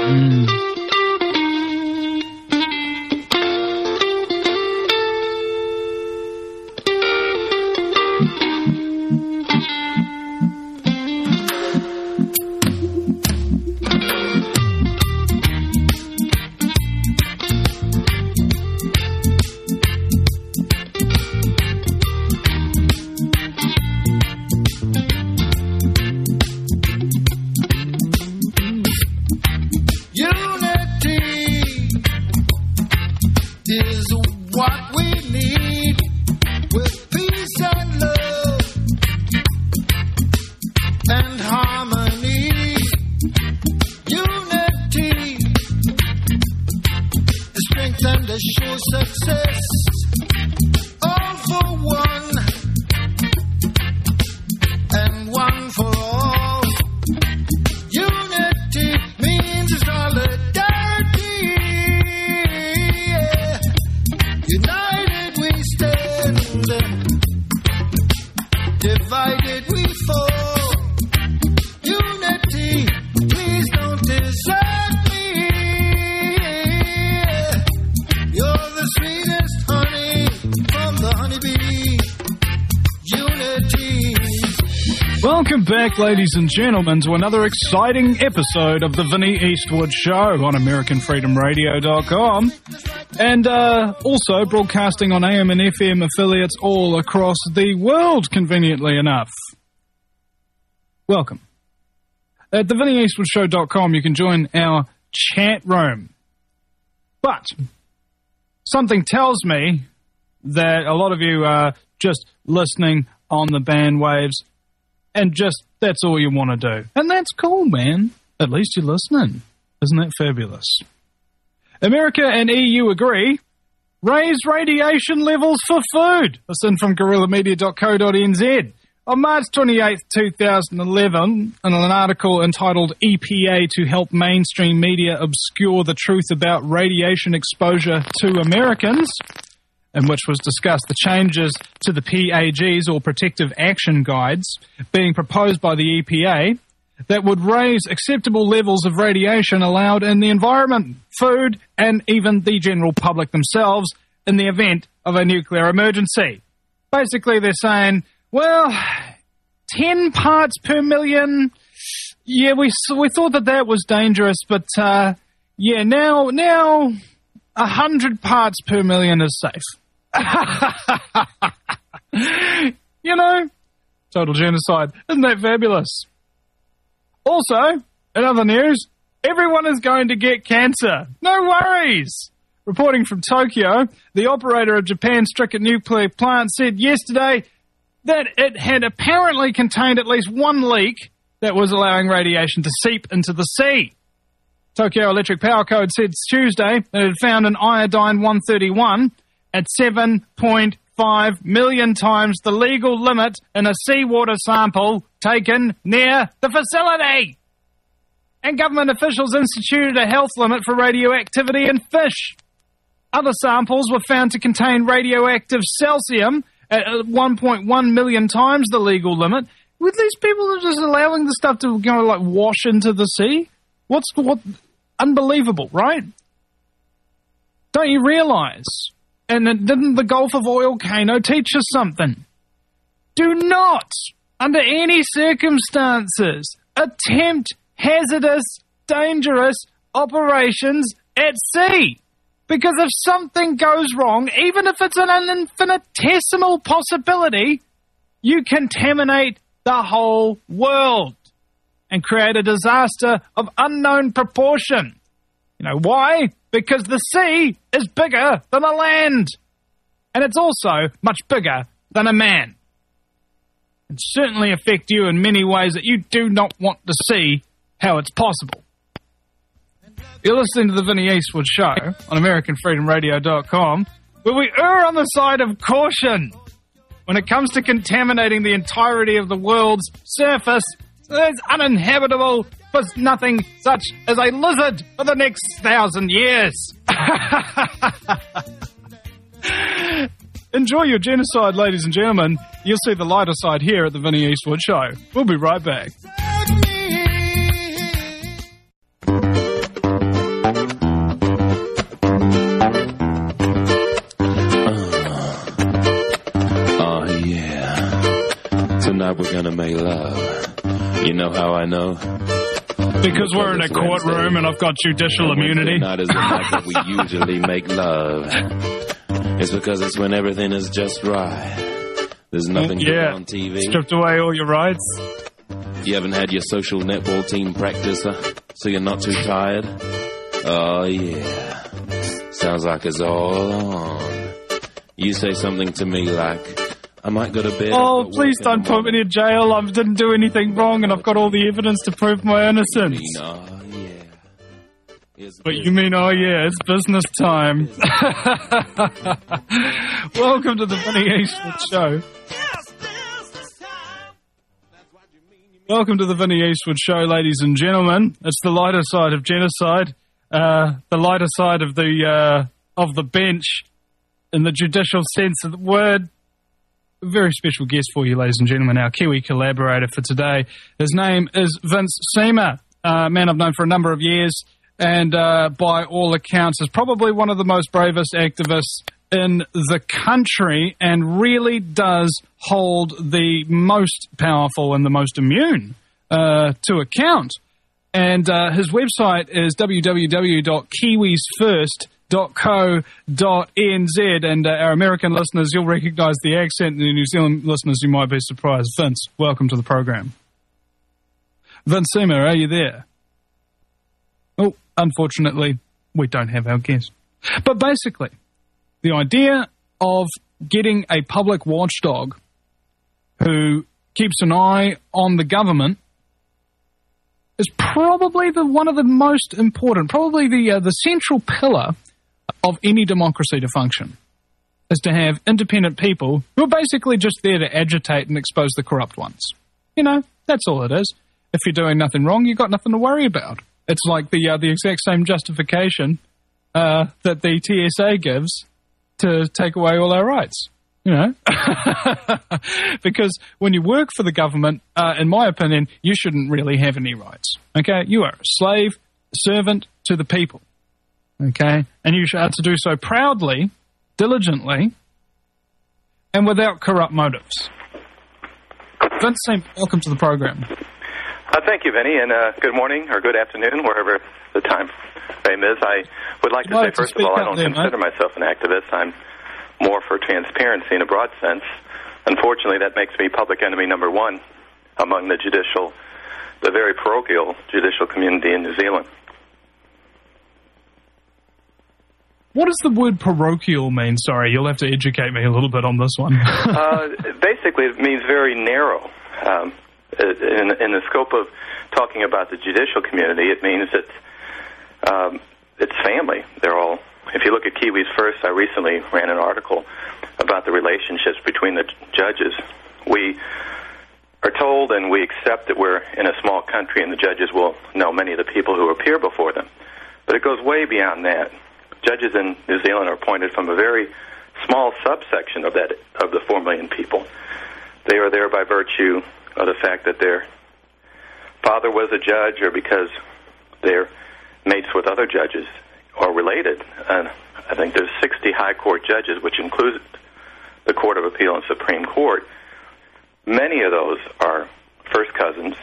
Ladies and gentlemen, to another exciting episode of the Vinnie Eastwood Show on AmericanFreedomRadio.com and also broadcasting on AM and FM affiliates all across the world, conveniently enough. Welcome. At the VinnieEastwoodShow.com, you can join our chat room. But something tells me that a lot of you are just listening on the bandwaves and just that's all you want to do. And that's cool, man. At least you're listening. Isn't that fabulous? America and EU agree. Raise radiation levels for food. This in from guerrillamedia.co.nz. On March 28, 2011, in an article entitled EPA to Help Mainstream Media Obscure the Truth About Radiation Exposure to Americans, in which was discussed the changes to the PAGs, or Protective Action Guides, being proposed by the EPA that would raise acceptable levels of radiation allowed in the environment, food, and even the general public themselves in the event of a nuclear emergency. Basically, they're saying, well, 10 parts per million, yeah, we thought that was dangerous, but now 100 parts per million is safe. You know, total genocide. Isn't that fabulous? Also, in other news, everyone is going to get cancer. No worries. Reporting from Tokyo, the operator of Japan's Stricket nuclear plant said yesterday that it had apparently contained at least one leak that was allowing radiation to seep into the sea. Tokyo Electric Power Code said Tuesday that it had found an iodine-131 at 7.5 million times the legal limit in a seawater sample taken near the facility. And government officials instituted a health limit for radioactivity in fish. Other samples were found to contain radioactive cesium at 1.1 million times the legal limit. With these people just allowing the stuff to wash into the sea? What? Unbelievable, right? Don't you realise? And didn't the Gulf of Volcano teach us something? Do not, under any circumstances, attempt hazardous, dangerous operations at sea. Because if something goes wrong, even if it's an infinitesimal possibility, you contaminate the whole world and create a disaster of unknown proportion. You know why? Because the sea is bigger than the land. And it's also much bigger than a man. It certainly affect you in many ways that you do not want to see how it's possible. You're listening to the Vinnie Eastwood Show on AmericanFreedomRadio.com, where we err on the side of caution when it comes to contaminating the entirety of the world's surface. It's uninhabitable for nothing such as a lizard for the next 1,000 years. Enjoy your genocide, ladies and gentlemen. You'll see the lighter side here at the Vinnie Eastwood Show. We'll be right back. know how I know? Because we're in a courtroom and I've got judicial immunity. Not as the night that we usually make love. It's because it's when everything is just right. There's nothing good on TV. Stripped away all your rights. You haven't had your social netball team practice, so you're not too tired? Oh, yeah. Sounds like it's all on. You say something to me like, I might go to bed. Oh, please don't put me in jail. I didn't do anything wrong and I've got all the evidence to prove my innocence. Oh, yeah. But you mean, oh yeah, it's business time. Welcome to the Vinny Eastwood Show. Welcome to the Vinny Eastwood Show, ladies and gentlemen. It's the lighter side of genocide, the lighter side of the bench, in the judicial sense of the word. A very special guest for you, ladies and gentlemen, our Kiwi collaborator for today. His name is Vince Seamer, a man I've known for a number of years, and by all accounts is probably one of the most bravest activists in the country, and really does hold the most powerful and the most immune to account. And his website is www.kiwisfirst.co.nz, and our American listeners, you'll recognise the accent, and the New Zealand listeners, you might be surprised. Vince, welcome to the program. Vince Seamer, are you there? Oh, unfortunately, we don't have our guest. But basically, the idea of getting a public watchdog who keeps an eye on the government is probably one of the most important, probably the central pillar of any democracy to function, is to have independent people who are basically just there to agitate and expose the corrupt ones. You know, that's all it is. If you're doing nothing wrong, you've got nothing to worry about. It's like the exact same justification that the TSA gives to take away all our rights. You know, because when you work for the government, in my opinion, you shouldn't really have any rights. Okay, you are a slave, servant to the people. Okay, and you should have to do so proudly, diligently, and without corrupt motives. Vince, welcome to the program. Thank you, Vinny, and good morning or good afternoon, wherever the time frame is. I would like to say, first of all, I don't consider myself an activist. I'm more for transparency in a broad sense. Unfortunately, that makes me public enemy number one among the very parochial judicial community in New Zealand. What does the word parochial mean? Sorry, you'll have to educate me a little bit on this one. Basically, it means very narrow. In the scope of talking about the judicial community, it means it's family. They're all. If you look at Kiwis First, I recently ran an article about the relationships between the judges. We are told and we accept that we're in a small country and the judges will know many of the people who appear before them. But it goes way beyond that. Judges in New Zealand are appointed from a very small subsection of the 4 million people. They are there by virtue of the fact that their father was a judge or because they're mates with other judges or related. I think there's 60 high court judges, which includes the Court of Appeal and Supreme Court. Many of those are first cousins,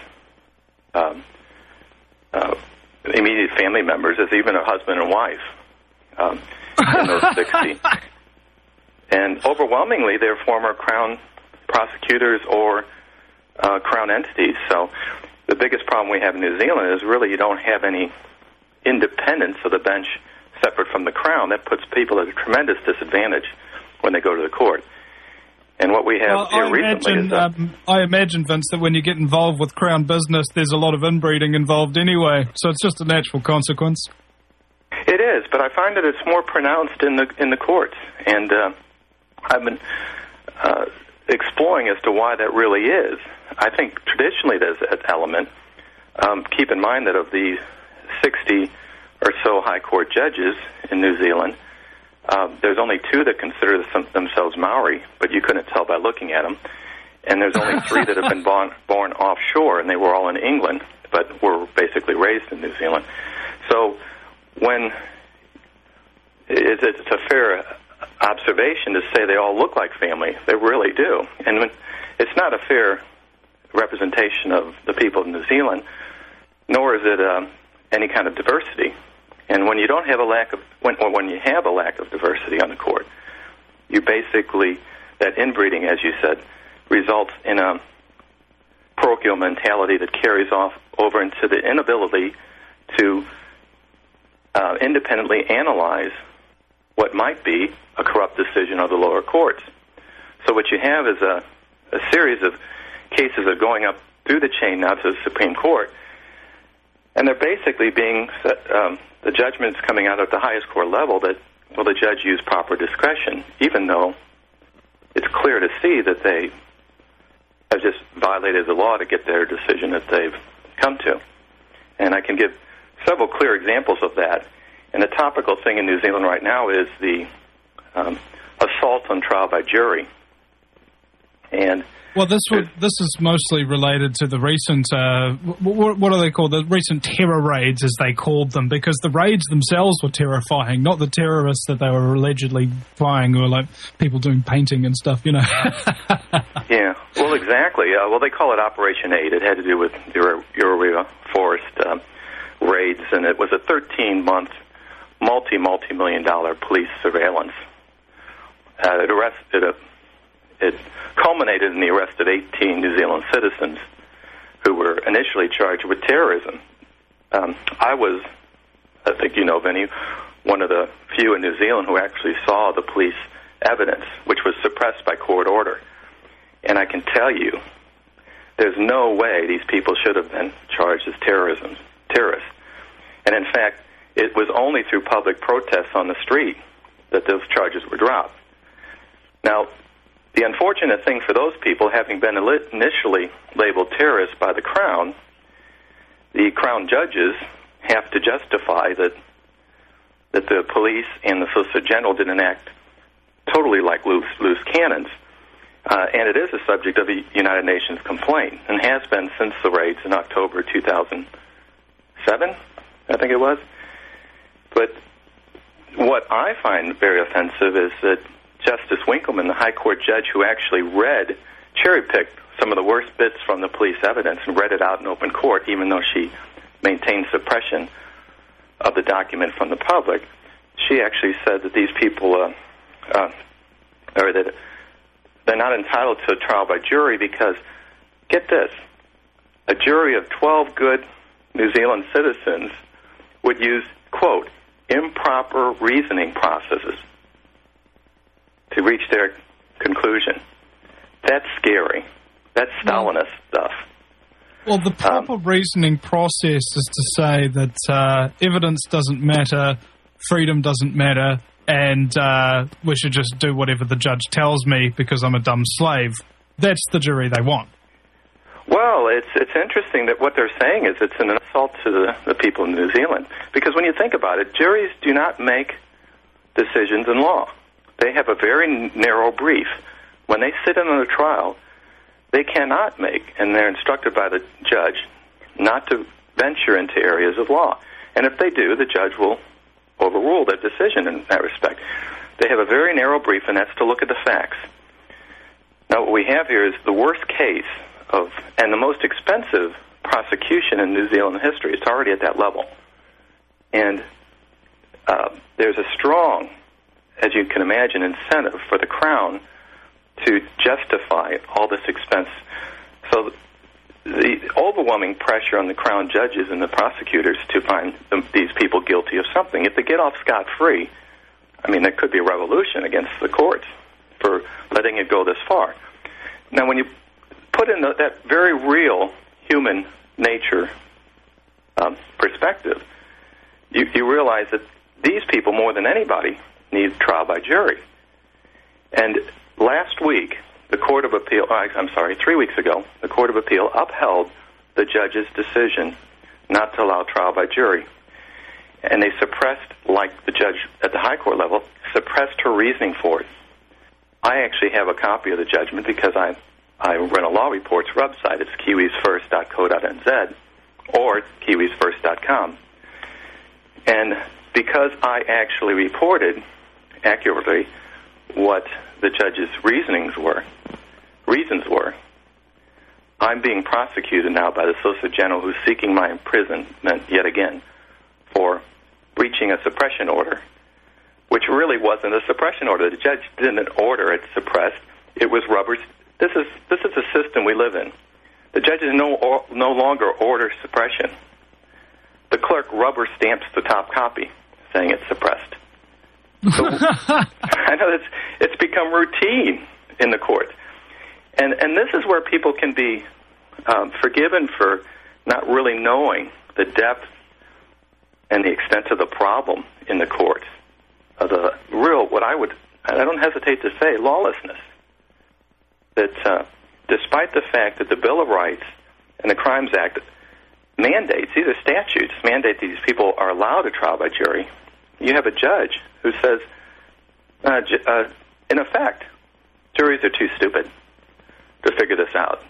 immediate family members, as even a husband and wife in those 60. And overwhelmingly, they're former Crown prosecutors or Crown entities. So the biggest problem we have in New Zealand is really you don't have any independence of the bench separate from the Crown. That puts people at a tremendous disadvantage when they go to the court. And what we have here recently is... I imagine, Vince, that when you get involved with Crown business, there's a lot of inbreeding involved anyway, so it's just a natural consequence. It is, but I find that it's more pronounced in the courts. And I've been exploring as to why that really is. I think traditionally there's an element. Keep in mind that of the 60 or so high court judges in New Zealand, there's only 2 that consider themselves Maori, but you couldn't tell by looking at them. And there's only 3 that have been born offshore, and they were all in England, but were basically raised in New Zealand. So when it's a fair observation to say they all look like family. They really do. And it's not a fair representation of the people of New Zealand, nor is it any kind of diversity. And when you don't have a lack of, when you have a lack of diversity on the court, you basically, that inbreeding, as you said, results in a parochial mentality that carries off over into the inability to independently analyze what might be a corrupt decision of the lower courts. So what you have is a series of cases that are going up through the chain now to the Supreme Court, and they're basically being the judgments coming out at the highest court level that, well, the judge used proper discretion, even though it's clear to see that they have just violated the law to get their decision that they've come to. And I can give several clear examples of that. And the topical thing in New Zealand right now is the assault on trial by jury. And well, this is mostly related to the recent, what are they called? The recent terror raids, as they called them, because the raids themselves were terrifying, not the terrorists that they were allegedly flying, who were like people doing painting and stuff, you know. Yeah, well, exactly. Well, they call it Operation 8. It had to do with Urea Forest raids, and it was a 13-month, multi-million-dollar police surveillance. It culminated in the arrest of 18 New Zealand citizens who were initially charged with terrorism. I was, I think you know, Vinny, one of the few in New Zealand who actually saw the police evidence, which was suppressed by court order. And I can tell you, there's no way these people should have been charged as terrorists. And in fact, it was only through public protests on the street that those charges were dropped. Now, the unfortunate thing for those people, having been initially labeled terrorists by the Crown, the Crown judges have to justify that the police and the Solicitor General didn't act totally like loose cannons. And it is a subject of a United Nations complaint, and has been since the raids in October 2007, I think it was. But what I find very offensive is that Justice Winkleman, the High Court judge who actually cherry-picked some of the worst bits from the police evidence and read it out in open court, even though she maintained suppression of the document from the public, she actually said that these people, or that they're not entitled to a trial by jury because, get this, a jury of 12 good New Zealand citizens would use, quote, improper reasoning processes to reach their conclusion. That's scary. That's Stalinist stuff. Well, the proper reasoning process is to say that evidence doesn't matter, freedom doesn't matter, and we should just do whatever the judge tells me because I'm a dumb slave. That's the jury they want. Well, it's interesting that what they're saying is it's an assault to the people of New Zealand. Because when you think about it, juries do not make decisions in law. They have a very narrow brief. When they sit in on a trial, they cannot make, and they're instructed by the judge, not to venture into areas of law. And if they do, the judge will overrule their decision in that respect. They have a very narrow brief, and that's to look at the facts. Now, what we have here is the worst case of, and the most expensive prosecution in New Zealand history. It's already at that level. And there's a strong, as you can imagine, incentive for the Crown to justify all this expense. So the overwhelming pressure on the Crown judges and the prosecutors to find these people guilty of something. If they get off scot-free, I mean, there could be a revolution against the courts for letting it go this far. Now, when you put in that very real human nature perspective, you realize that these people, more than anybody, need trial by jury. And last week, the Court of Appeal, 3 weeks ago, the Court of Appeal upheld the judge's decision not to allow trial by jury. And they suppressed, like the judge at the high court level, suppressed her reasoning for it. I actually have a copy of the judgment because I run a law reports website. It's kiwisfirst.co.nz or kiwisfirst.com. And because I actually reported accurately what the judge's reasons were, I'm being prosecuted now by the Solicitor General, who's seeking my imprisonment yet again for breaching a suppression order, which really wasn't a suppression order. The judge didn't order it suppressed. It was rubber. This is the system we live in. The judges no longer order suppression. The clerk rubber stamps the top copy, saying it's suppressed. So, I know it's become routine in the court. And this is where people can be forgiven for not really knowing the depth and the extent of the problem in the court. The real, I don't hesitate to say, lawlessness. That despite the fact that the Bill of Rights and the Crimes Act mandates, these are statutes, mandate these people are allowed a trial by jury, you have a judge who says, in effect, juries are too stupid to figure this out.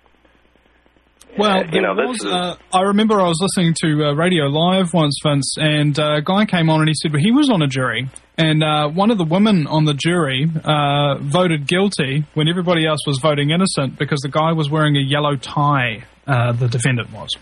Well, I remember I was listening to Radio Live once, Vince, and a guy came on and he said he was on a jury, and one of the women on the jury voted guilty when everybody else was voting innocent because the guy was wearing a yellow tie, the defendant was.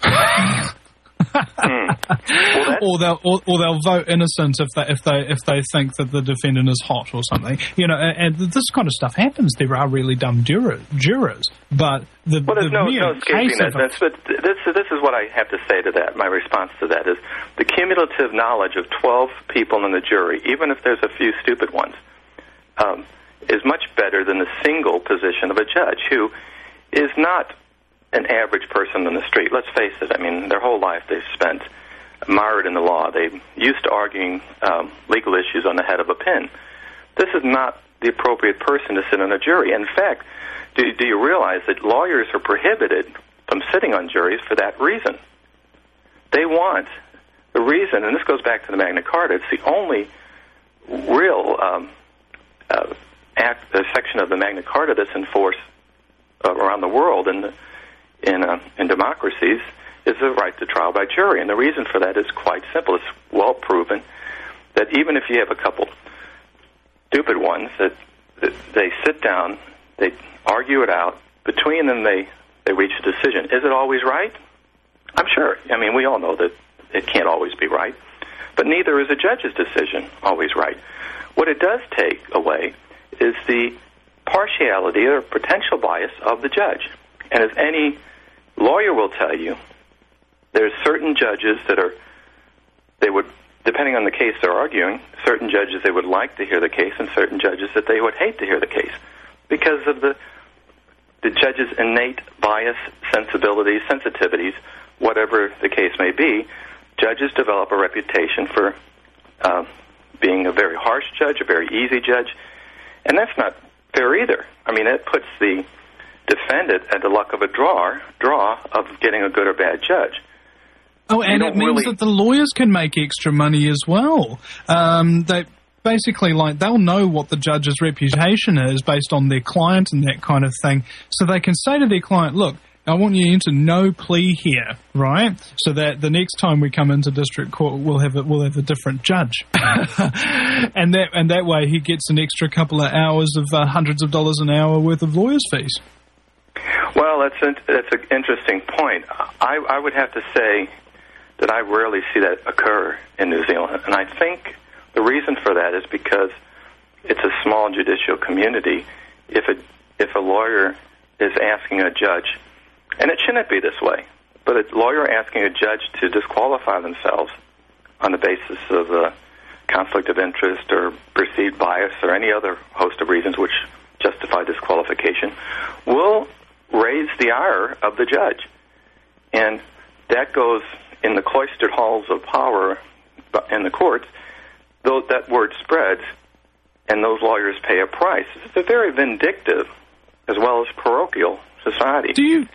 Or they'll vote innocent if they think that the defendant is hot or something. And this kind of stuff happens. There are really dumb jurors, but there's no escaping that. This is what I have to say to that. My response to that is the cumulative knowledge of 12 people in the jury, even if there's a few stupid ones, is much better than the single position of a judge who is not an average person in the street. Let's face it. I mean, their whole life they've spent mired in the law. They're used to arguing legal issues on the head of a pin. This is not the appropriate person to sit on a jury. In fact, do you realize that lawyers are prohibited from sitting on juries for that reason? They want the reason, and this goes back to the Magna Carta, it's the only real section of the Magna Carta that's enforced around the world in democracies, is the right to trial by jury. And the reason for that is quite simple. It's well proven that even if you have a couple stupid ones, that they sit down, they argue it out, between them they reach a decision. Is it always right? I'm sure. I mean, we all know that it can't always be right. But neither is a judge's decision always right. What it does take away is the partiality or potential bias of the judge. And as any lawyer will tell you, there's certain judges they would, depending on the case they're arguing, certain judges they would like to hear the case and certain judges that they would hate to hear the case because of the judge's innate bias, sensibilities, sensitivities, whatever the case may be. Judges develop a reputation for being a very harsh judge, a very easy judge, and that's not fair either. I mean, it puts the defendant at the luck of a draw of getting a good or bad judge. Oh, and it means that the lawyers can make extra money as well. They basically, they'll know what the judge's reputation is based on their client and that kind of thing, so they can say to their client, look, I want you into no plea here, right? So that the next time we come into district court, we'll have a different judge, and that way he gets an extra couple of hours of hundreds of dollars an hour worth of lawyers' fees. Well, that's an interesting point. I would have to say that I rarely see that occur in New Zealand, and I think the reason for that is because it's a small judicial community. If a lawyer is asking a judge, and it shouldn't be this way, but a lawyer asking a judge to disqualify themselves on the basis of conflict of interest or perceived bias or any other host of reasons which justify disqualification will raise the ire of the judge. And that goes in the cloistered halls of power in the courts. Though that word spreads, and those lawyers pay a price. It's a very vindictive as well as parochial society.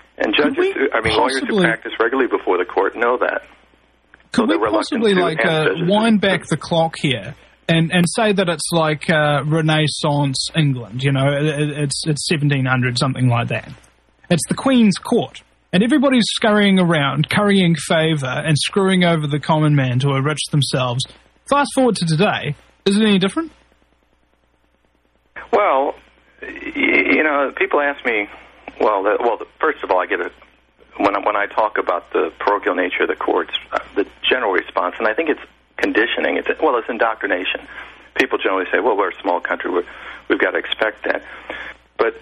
Lawyers who practice regularly before the court know that. Could we possibly wind back the clock here and say that it's like Renaissance England? You know, it's 1700, something like that. It's the Queen's Court, and everybody's scurrying around, currying favour and screwing over the common man to enrich themselves. Fast forward to today, is it any different? Well, people ask me Well, first of all, when I talk about the parochial nature of the courts, the general response, and I think it's conditioning. It's indoctrination. People generally say, "Well, we're a small country. We've got to expect that." But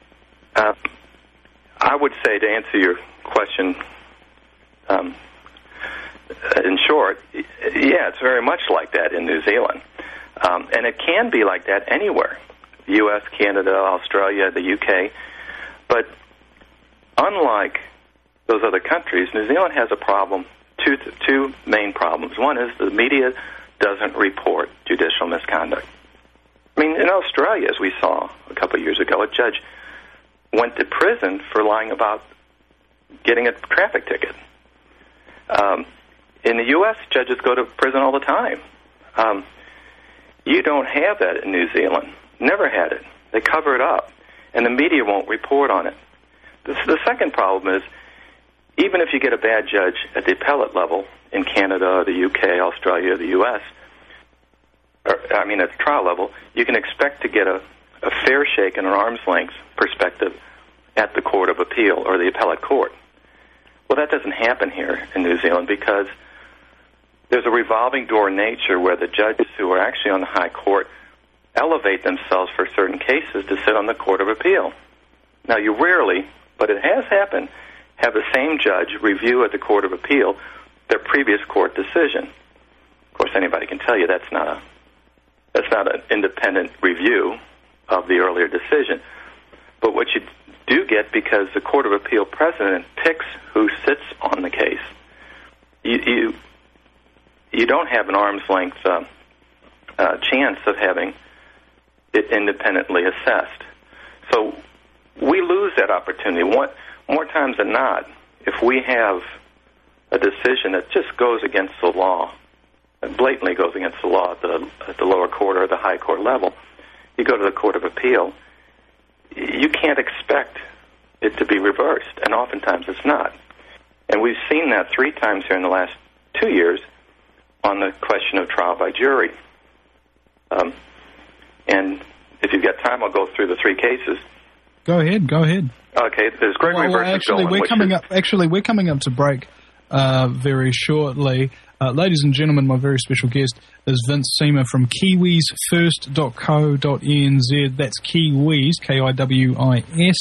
I would say, to answer your question, in short, yeah, it's very much like that in New Zealand, and it can be like that anywhere: the U.S., Canada, Australia, the U.K. But unlike those other countries, New Zealand has a problem, two main problems. One is the media doesn't report judicial misconduct. I mean, in Australia, as we saw a couple of years ago, a judge went to prison for lying about getting a traffic ticket. In the U.S., judges go to prison all the time. You don't have that in New Zealand. Never had it. They cover it up, and the media won't report on it. The second problem is, even if you get a bad judge at the appellate level in Canada, the UK, Australia, the US, at the trial level, you can expect to get a fair shake and an arm's length perspective at the Court of Appeal or the appellate court. Well, that doesn't happen here in New Zealand because there's a revolving door nature where the judges who are actually on the high court elevate themselves for certain cases to sit on the Court of Appeal. Now, you rarely, but it has happened, have the same judge review at the Court of Appeal their previous court decision. Of course, anybody can tell you that's not an independent review of the earlier decision. But what you do get, because the Court of Appeal president picks who sits on the case, you don't have an arm's length chance of having it independently assessed. So we lose that opportunity. More times than not, if we have a decision that just goes against the law, blatantly goes against the law at the lower court or the high court level, you go to the Court of Appeal, you can't expect it to be reversed, and oftentimes it's not. And we've seen that 3 times here in the last 2 years on the question of trial by jury. And if you've got time, I'll go through the 3 cases. Go ahead. Okay, there's Gregory versus Golan. We're coming up to break very shortly. Ladies and gentlemen, my very special guest is Vince Seamer from kiwisfirst.co.nz. That's Kiwis, Kiwis,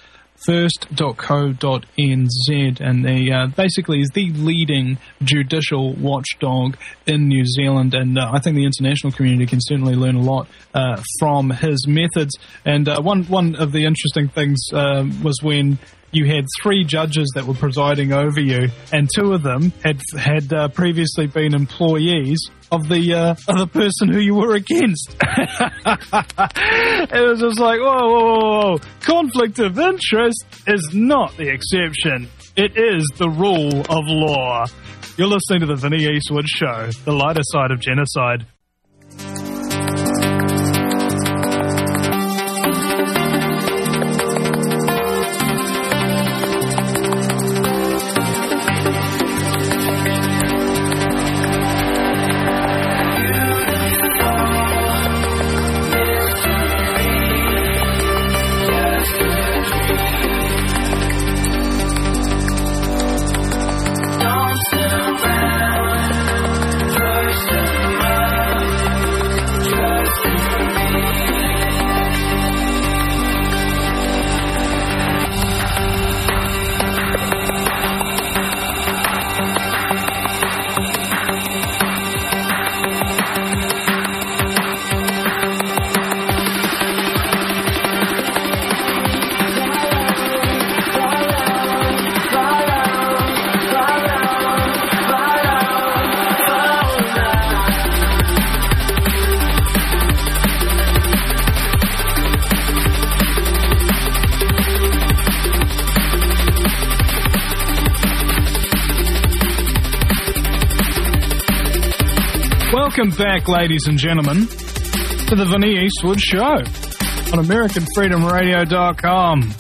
first.co.nz, and they basically is the leading judicial watchdog in New Zealand, and I think the international community can certainly learn a lot from his methods. And one of the interesting things was when you had 3 judges that were presiding over you, and 2 of them had previously been employees of the person who you were against. It was just like, whoa. Conflict of interest is not the exception. It is the rule of law. You're listening to the Vinny Eastwood Show, the lighter side of genocide. Welcome back, ladies and gentlemen, to the Vinny Eastwood Show on AmericanFreedomRadio.com.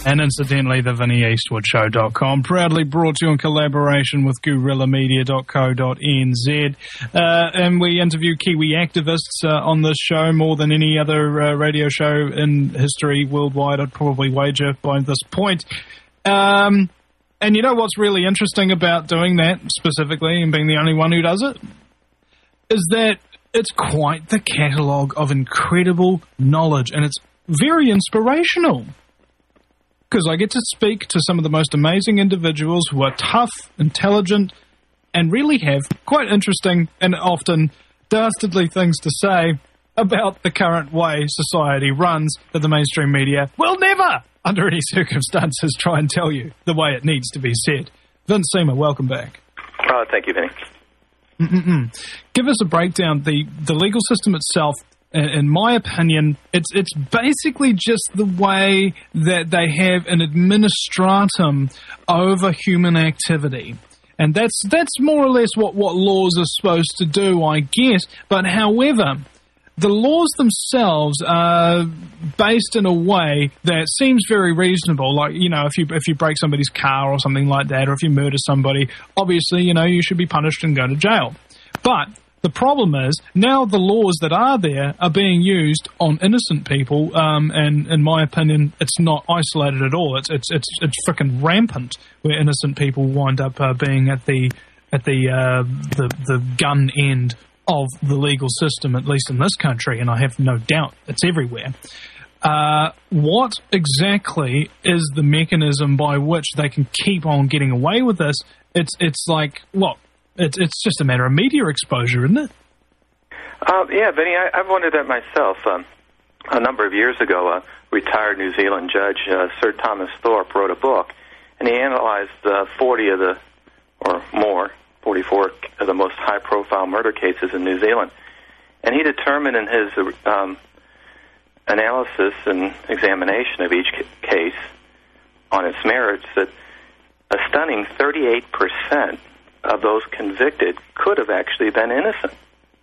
And incidentally, the VinnyEastwoodshow.com, proudly brought to you in collaboration with GuerrillaMedia.co.nz. And we interview Kiwi activists on this show more than any other radio show in history worldwide, I'd probably wager by this point. And you know what's really interesting about doing that specifically and being the only one who does it? Is that it's quite the catalogue of incredible knowledge, and it's very inspirational. Because I get to speak to some of the most amazing individuals who are tough, intelligent, and really have quite interesting and often dastardly things to say about the current way society runs, that the mainstream media will never, under any circumstances, try and tell you the way it needs to be said. Vince Seamer, welcome back. Thank you, Vinny. Give us a breakdown. The legal system itself, in my opinion, it's basically just the way that they have an administratum over human activity. And that's more or less what laws are supposed to do, I guess. But however, the laws themselves are based in a way that seems very reasonable. Like, you know, if you break somebody's car or something like that, or if you murder somebody, obviously, you know, you should be punished and go to jail. But the problem is, now the laws that are there are being used on innocent people, and in my opinion, it's not isolated at all. It's freaking rampant where innocent people wind up being at the gun end of the legal system, at least in this country, and I have no doubt it's everywhere. What exactly is the mechanism by which they can keep on getting away with this? It's like, what? It's just a matter of media exposure, isn't it? Yeah, Vinny, I've wondered that myself. A number of years ago, a retired New Zealand judge, Sir Thomas Thorpe, wrote a book, and he analyzed 44 of the most high-profile murder cases in New Zealand. And he determined in his analysis and examination of each case on its merits that a stunning 38% of those convicted could have actually been innocent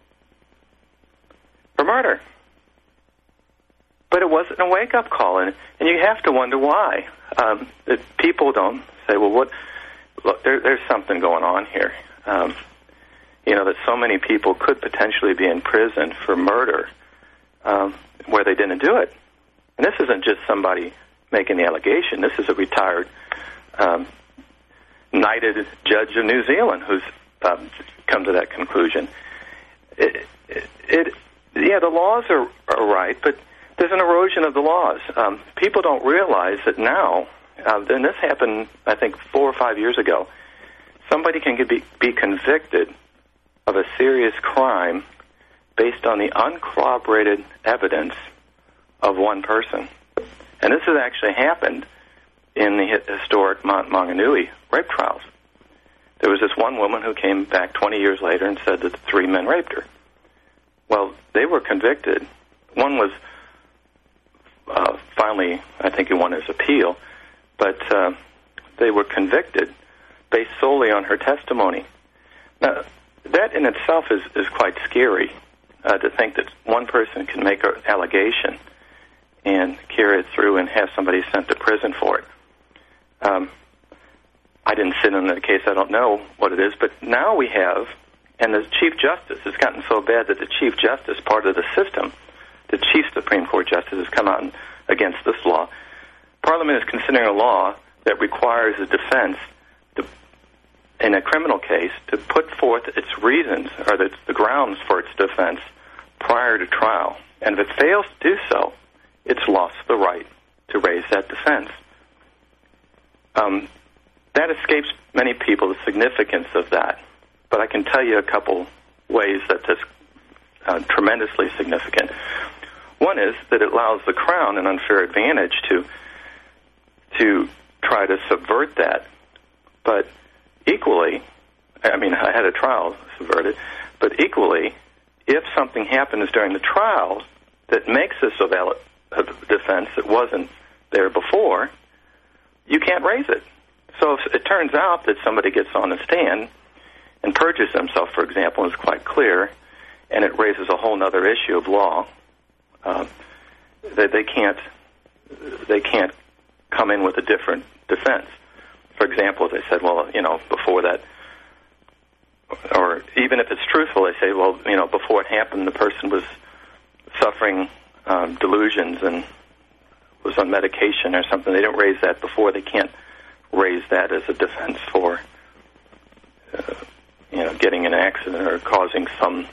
for murder. But it wasn't a wake-up call, and you have to wonder why. That people don't say, well, look, there's something going on here. You know, that so many people could potentially be in prison for murder where they didn't do it. And this isn't just somebody making the allegation. This is a retired knighted judge of New Zealand who's come to that conclusion. The laws are right, but there's an erosion of the laws. People don't realize that now, and this happened, I think, 4 or 5 years ago, somebody can be convicted of a serious crime based on the uncorroborated evidence of one person. And this has actually happened in the historic Mount Maunganui rape trials. There was this one woman who came back 20 years later and said that the 3 men raped her. Well, they were convicted. One was finally, I think he won his appeal, but they were convicted based solely on her testimony. Now, that in itself is quite scary, to think that one person can make an allegation and carry it through and have somebody sent to prison for it. I didn't sit in the case, I don't know what it is, but now we have, and the Chief Justice has gotten so bad that the Chief Justice, part of the system, the Chief Supreme Court Justice, has come out against this law. Parliament is considering a law that requires a defense in a criminal case to put forth its reasons or the grounds for its defense prior to trial. And if it fails to do so, it's lost the right to raise that defense. That escapes many people, the significance of that. But I can tell you a couple ways that that's tremendously significant. One is that it allows the Crown an unfair advantage to try to subvert that. But equally, I mean, I had a trial subverted, but equally, if something happens during the trial that makes this a valid defense that wasn't there before, you can't raise it. So if it turns out that somebody gets on the stand and perjures himself, for example, is quite clear, and it raises a whole other issue of law, that they can't come in with a different defense. For example, they said, well, before that, or even if it's truthful, they say, well, before it happened, the person was suffering delusions and was on medication or something. They don't raise that before. They can't raise that as a defense for, getting an accident or causing some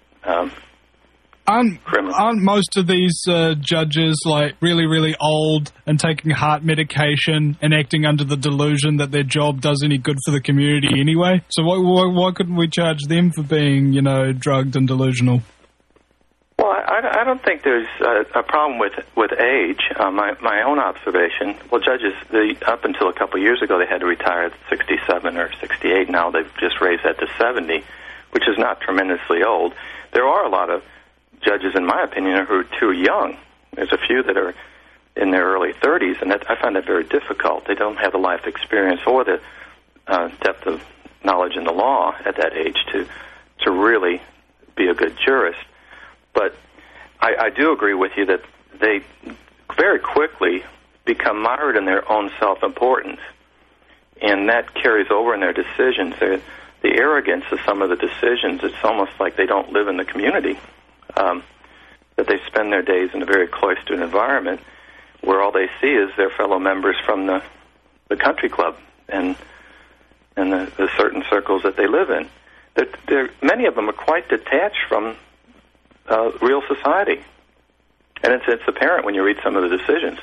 criminal. Aren't most of these judges like really, really old and taking heart medication and acting under the delusion that their job does any good for the community anyway? So why couldn't we charge them for being, drugged and delusional? Well, I don't think there's a problem with age. My own observation, well, judges, up until a couple of years ago, they had to retire at 67 or 68. Now they've just raised that to 70, which is not tremendously old. There are a lot of judges, in my opinion, who are too young. There's a few that are in their early 30s, and I find that very difficult. They don't have the life experience or the depth of knowledge in the law at that age to really be a good jurist. But I do agree with you that they very quickly become mired in their own self-importance, and that carries over in their decisions. The arrogance of some of the decisions, it's almost like they don't live in the community, that they spend their days in a very cloistered environment where all they see is their fellow members from the country club and the certain circles that they live in. Many of them are quite detached from real society, and it's apparent when you read some of the decisions.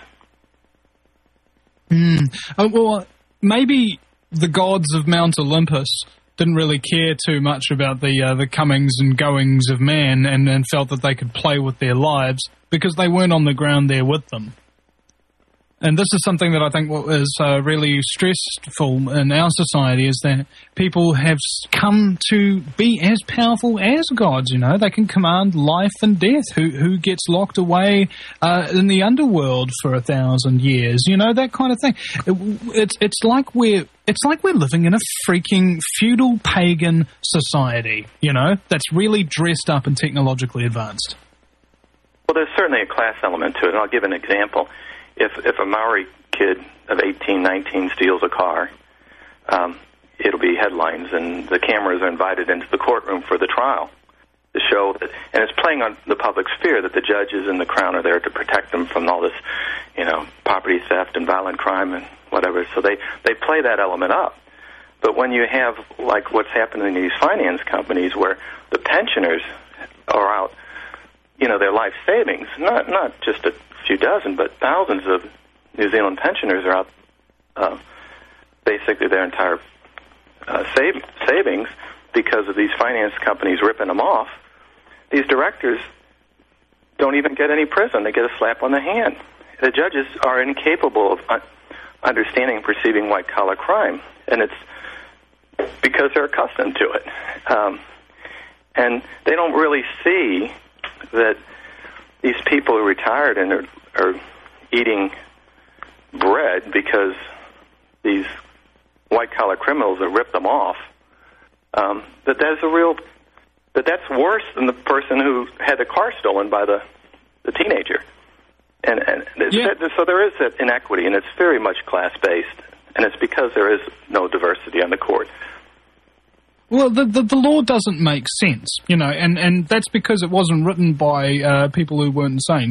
Well, maybe the gods of Mount Olympus didn't really care too much about the comings and goings of man, and felt that they could play with their lives because they weren't on the ground there with them. And this is something that I think is really stressful in our society, is that people have come to be as powerful as gods, They can command life and death. Who gets locked away in the underworld for 1,000 years, that kind of thing. It's like we're living in a freaking feudal pagan society, that's really dressed up and technologically advanced. Well, there's certainly a class element to it, and I'll give an example. If a Maori kid of 18, 19 steals a car, it'll be headlines, and the cameras are invited into the courtroom for the trial to show that, and it's playing on the public's fear that the judges and the Crown are there to protect them from all this, property theft and violent crime and whatever. So they play that element up. But when you have, like what's happening in these finance companies where the pensioners are out, their life savings, not just a few dozen, but thousands of New Zealand pensioners are out basically their entire savings because of these finance companies ripping them off. These directors don't even get any prison. They get a slap on the hand. The judges are incapable of understanding and perceiving white-collar crime, and it's because they're accustomed to it. And they don't really see that these people are retired and are eating bread because these white-collar criminals have ripped them off. That's worse than the person who had the car stolen by the teenager. So there is that inequity, and it's very much class-based, and it's because there is no diversity on the court. Well, the law doesn't make sense, and that's because it wasn't written by people who weren't insane,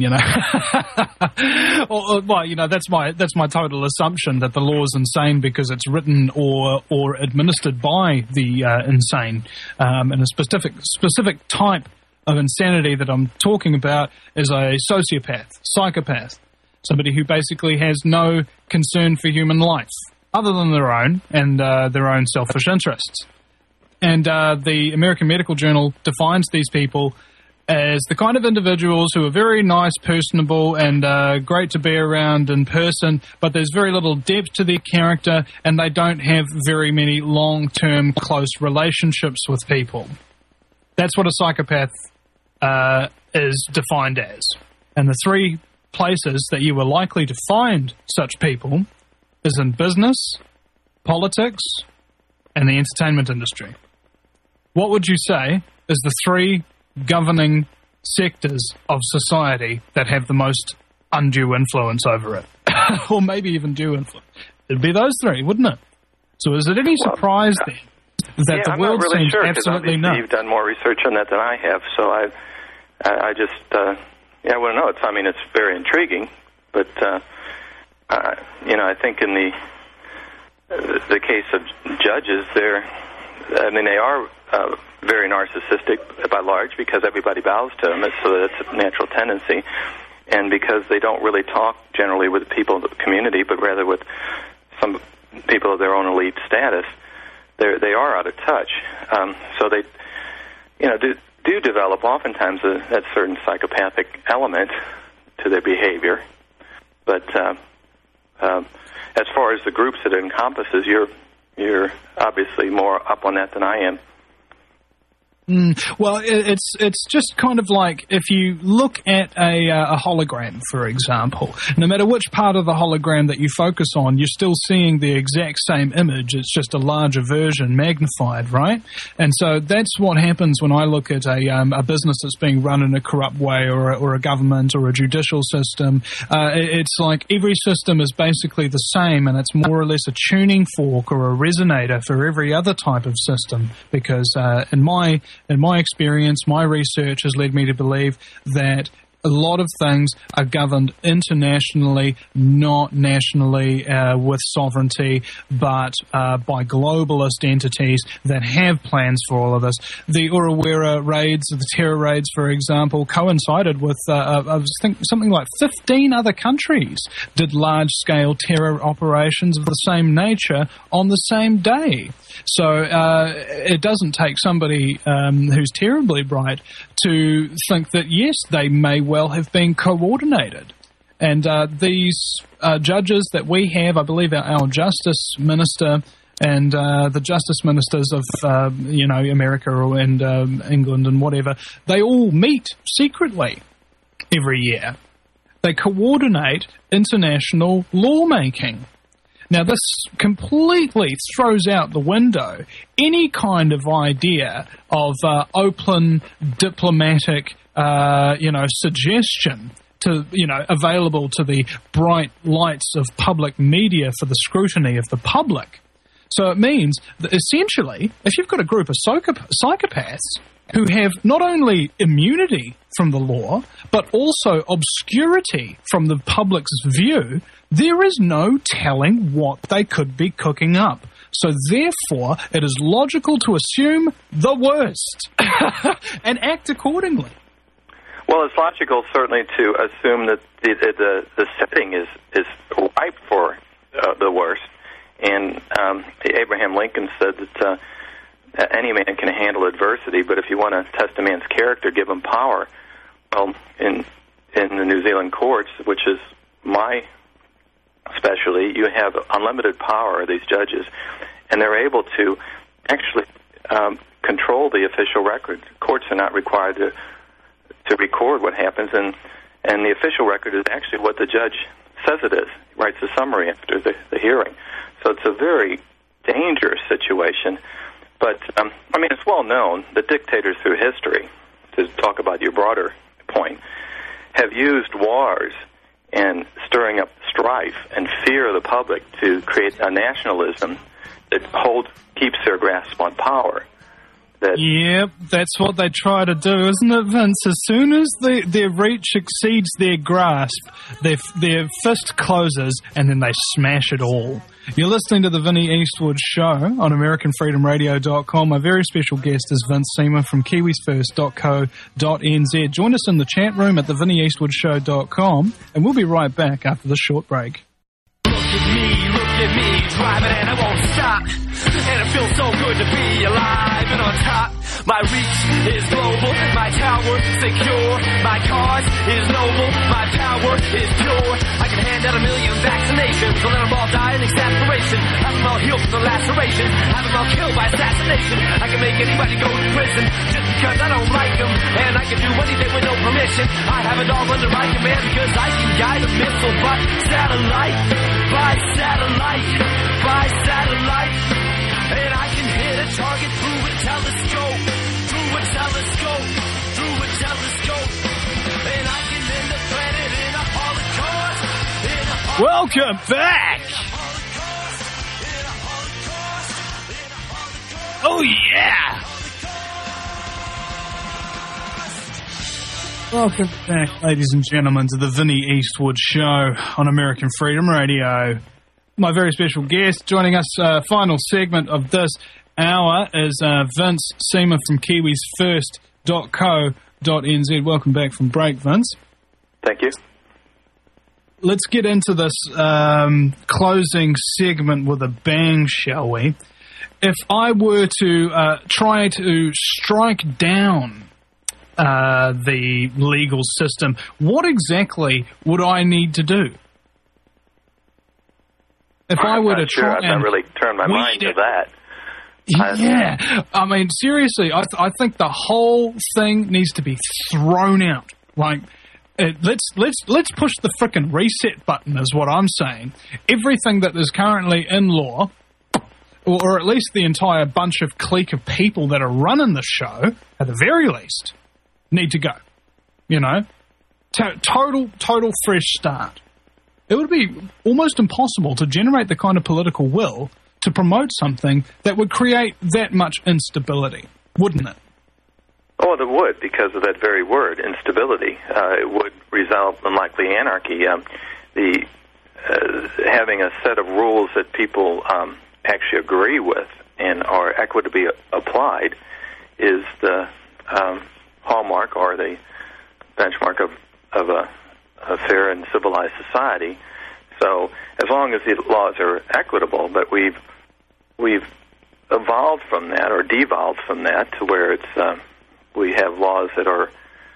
that's my total assumption, that the law is insane because it's written or administered by the insane. And a specific type of insanity that I'm talking about is a sociopath, psychopath, somebody who basically has no concern for human life other than their own and their own selfish interests. And the American Medical Journal defines these people as the kind of individuals who are very nice, personable, and great to be around in person, but there's very little depth to their character, and they don't have very many long-term close relationships with people. That's what a psychopath is defined as. And the three places that you are likely to find such people is in business, politics, and the entertainment industry. What would you say is the three governing sectors of society that have the most undue influence over it? or maybe even due influence. It'd be those three, wouldn't it? So is it any surprise then that the world really seems sure, absolutely nuts? You've done more research on that than I have, so I just I want to know. It's very intriguing, but I think in the case of judges, they are very narcissistic by large because everybody bows to them, so that's a natural tendency, and because they don't really talk generally with people of the community, but rather with some people of their own elite status, they are out of touch. So they, do develop oftentimes that certain psychopathic element to their behavior. But as far as the groups that it encompasses, you're obviously more up on that than I am. Well, it's just kind of like if you look at a hologram, for example, no matter which part of the hologram that you focus on, you're still seeing the exact same image. It's just a larger version, magnified, right? And so that's what happens when I look at a business that's being run in a corrupt way, or a government or a judicial system. It's like every system is basically the same, and it's more or less a tuning fork or a resonator for every other type of system. Because in my experience, my research has led me to believe that a lot of things are governed internationally, not nationally with sovereignty, but by globalist entities that have plans for all of this. The Uruwera raids, the terror raids, for example, coincided with, I think, something like 15 other countries did large-scale terror operations of the same nature on the same day. So it doesn't take somebody who's terribly bright to think that, yes, they may well have been coordinated. And these judges that we have, I believe our justice minister and the justice ministers of, America and England and whatever, they all meet secretly every year. They coordinate international lawmaking. Now, this completely throws out the window any kind of idea of open diplomatic, suggestion to, available to the bright lights of public media for the scrutiny of the public. So it means that essentially, if you've got a group of psychopaths who have not only immunity from the law, but also obscurity from the public's view, there is no telling what they could be cooking up. So therefore, it is logical to assume the worst and act accordingly. Well, it's logical, certainly, to assume that the setting is ripe for the worst. And Abraham Lincoln said that any man can handle adversity, but if you want to test a man's character, give him power. Well, in the New Zealand courts, which is my specialty, you have unlimited power of these judges, and they're able to actually control the official record. Courts are not required to record what happens, and the official record is actually what the judge says it is. He writes a summary after the hearing. So it's a very dangerous situation. But, it's well known that dictators through history, to talk about your broader point, have used wars and stirring up strife and fear of the public to create a nationalism that keeps their grasp on power. Yep, that's what they try to do, isn't it, Vince? As soon as their reach exceeds their grasp, their fist closes and then they smash it all. You're listening to the Vinnie Eastwood Show on AmericanFreedomRadio.com. My very special guest is Vince Seamer from KiwisFirst.co.nz. Join us in the chat room at theVinnieEastwoodShow.com, and we'll be right back after this short break. Look at me, driving and I won't stop. And it feels so good to be alive and on top. My reach is global, my tower secure. My cause is noble, my power is pure. I can hand out 1 million vaccinations, so let them all die in exasperation. Have them all healed from the laceration, have them all killed by assassination. I can make anybody go to prison just because I don't like them. And I can do anything with no permission. I have it all under my command because I can guide a missile by satellite. By satellite, by satellite. And I can hit a target through a telescope, through a telescope, through a telescope. And I can end the planet in a holocaust, in a holocaust. Welcome back! Oh, yeah! Welcome back, ladies and gentlemen, to the Vinnie Eastwood Show on American Freedom Radio. My very special guest joining us, final segment of this hour, is Vince Seamer from KiwisFirst.co.nz. Welcome back from break, Vince. Thank you. Let's get into this closing segment with a bang, shall we? If I were to try to strike down the legal system, what exactly would I need to do? If I were to try, I've not really turned my mind to that. Yeah, I mean, seriously, I think the whole thing needs to be thrown out. Like, let's push the frickin' reset button, is what I'm saying. Everything that is currently in law, or at least the entire bunch of clique of people that are running the show, at the very least, need to go. You know, total fresh start. It would be almost impossible to generate the kind of political will to promote something that would create that much instability, wouldn't it? Oh, it would, because of that very word, instability. It would result in likely anarchy. Having a set of rules that people actually agree with and are equitably applied is the hallmark or the benchmark of a fair and civilized society. So as long as the laws are equitable, but we've evolved from that or devolved from that to where it's we have laws that are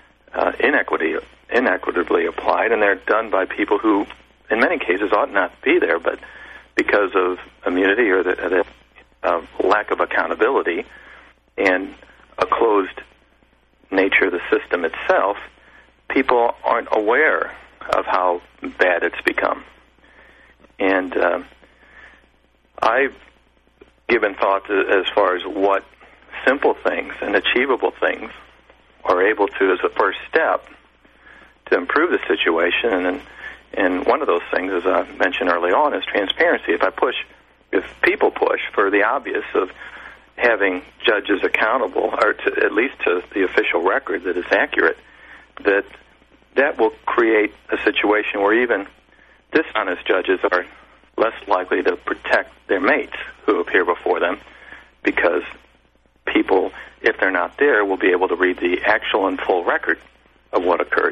inequitably applied, and they're done by people who, in many cases, ought not to be there, but because of immunity or the lack of accountability and a closed nature of the system itself, people aren't aware of how bad it's become. And I've given thought to, as far as what simple things and achievable things are able to, as a first step, to improve the situation. And one of those things, as I mentioned early on, is transparency. If people push for the obvious of having judges accountable, or at least to the official record that is accurate, that will create a situation where even dishonest judges are less likely to protect their mates who appear before them, because people, if they're not there, will be able to read the actual and full record of what occurred.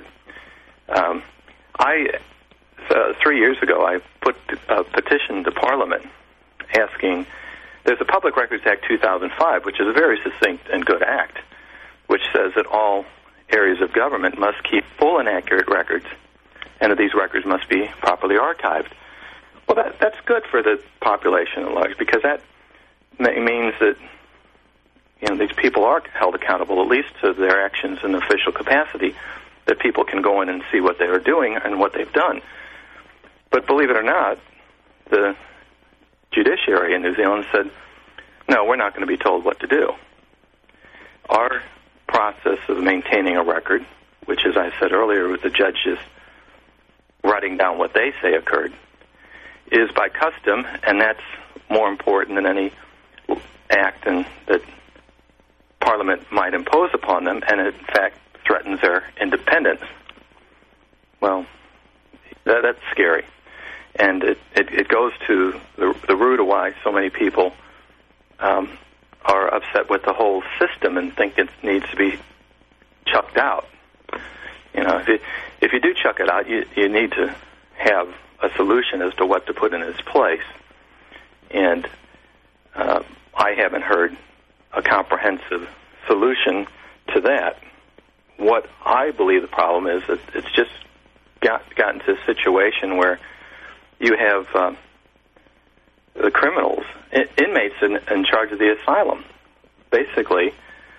3 years ago, I put a petition to Parliament asking, there's a Public Records Act 2005, which is a very succinct and good act, which says that all areas of government must keep full and accurate records, and that these records must be properly archived. Well, that's good for the population at large, because that means that these people are held accountable, at least to their actions in official capacity, that people can go in and see what they are doing and what they've done. But believe it or not, the judiciary in New Zealand said, no, we're not going to be told what to do. Our process of maintaining a record, which, as I said earlier, with the judges writing down what they say occurred, is by custom, and that's more important than any act that Parliament might impose upon them, and in fact threatens their independence. Well, that's scary. And it goes to the root of why so many people are upset with the whole system and think it needs to be chucked out. If you do chuck it out, you need to have a solution as to what to put in its place. And I haven't heard a comprehensive solution to that. What I believe the problem is that it's just gotten to a situation where you have the criminals, inmates in charge of the asylum. Basically,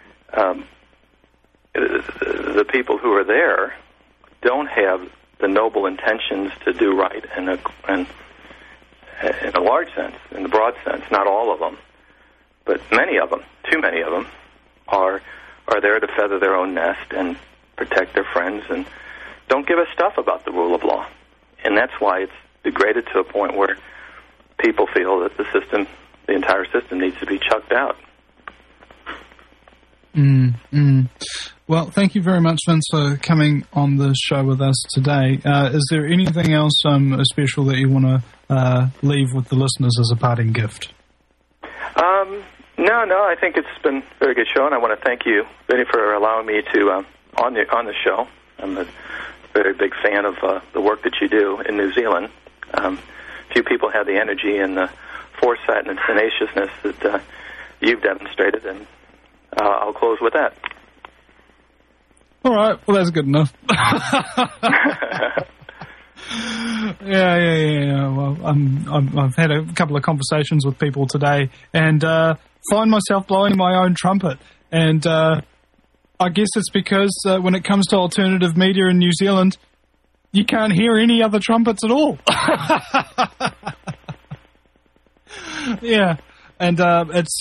the people who are there don't have the noble intentions to do right in a large sense, in the broad sense. Not all of them, but many of them, too many of them, are there to feather their own nest and protect their friends and don't give a stuff about the rule of law. And that's why degraded to a point where people feel that the entire system needs to be chucked out. Well, thank you very much, Vince, for coming on the show with us today. Is there anything else special that you want to leave with the listeners as a parting gift? No, I think it's been a very good show, and I want to thank you, Vinny, for allowing me to on the show. I'm a very big fan of the work that you do in New Zealand. Few people have the energy and the foresight and the tenaciousness that you've demonstrated, and I'll close with that. All right. Well, that's good enough. Yeah. Well, I've had a couple of conversations with people today, and find myself blowing my own trumpet. And I guess it's because when it comes to alternative media in New Zealand, you can't hear any other trumpets at all. Yeah, and it's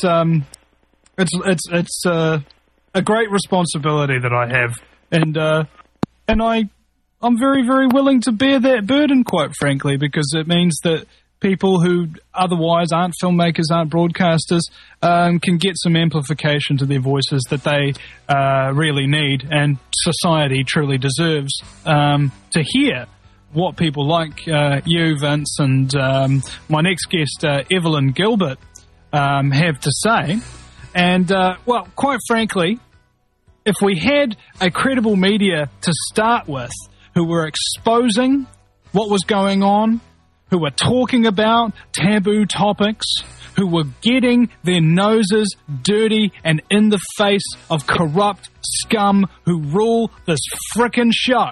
a great responsibility that I have, and I'm very, very willing to bear that burden, quite frankly, because it means that people who otherwise aren't filmmakers, aren't broadcasters, can get some amplification to their voices that they really need, and society truly deserves to hear what people like you, Vince, and my next guest, Evelyn Gilbert, have to say. And, well, quite frankly, if we had a credible media to start with who were exposing what was going on, who were talking about taboo topics, who were getting their noses dirty and in the face of corrupt scum who rule this frickin' show,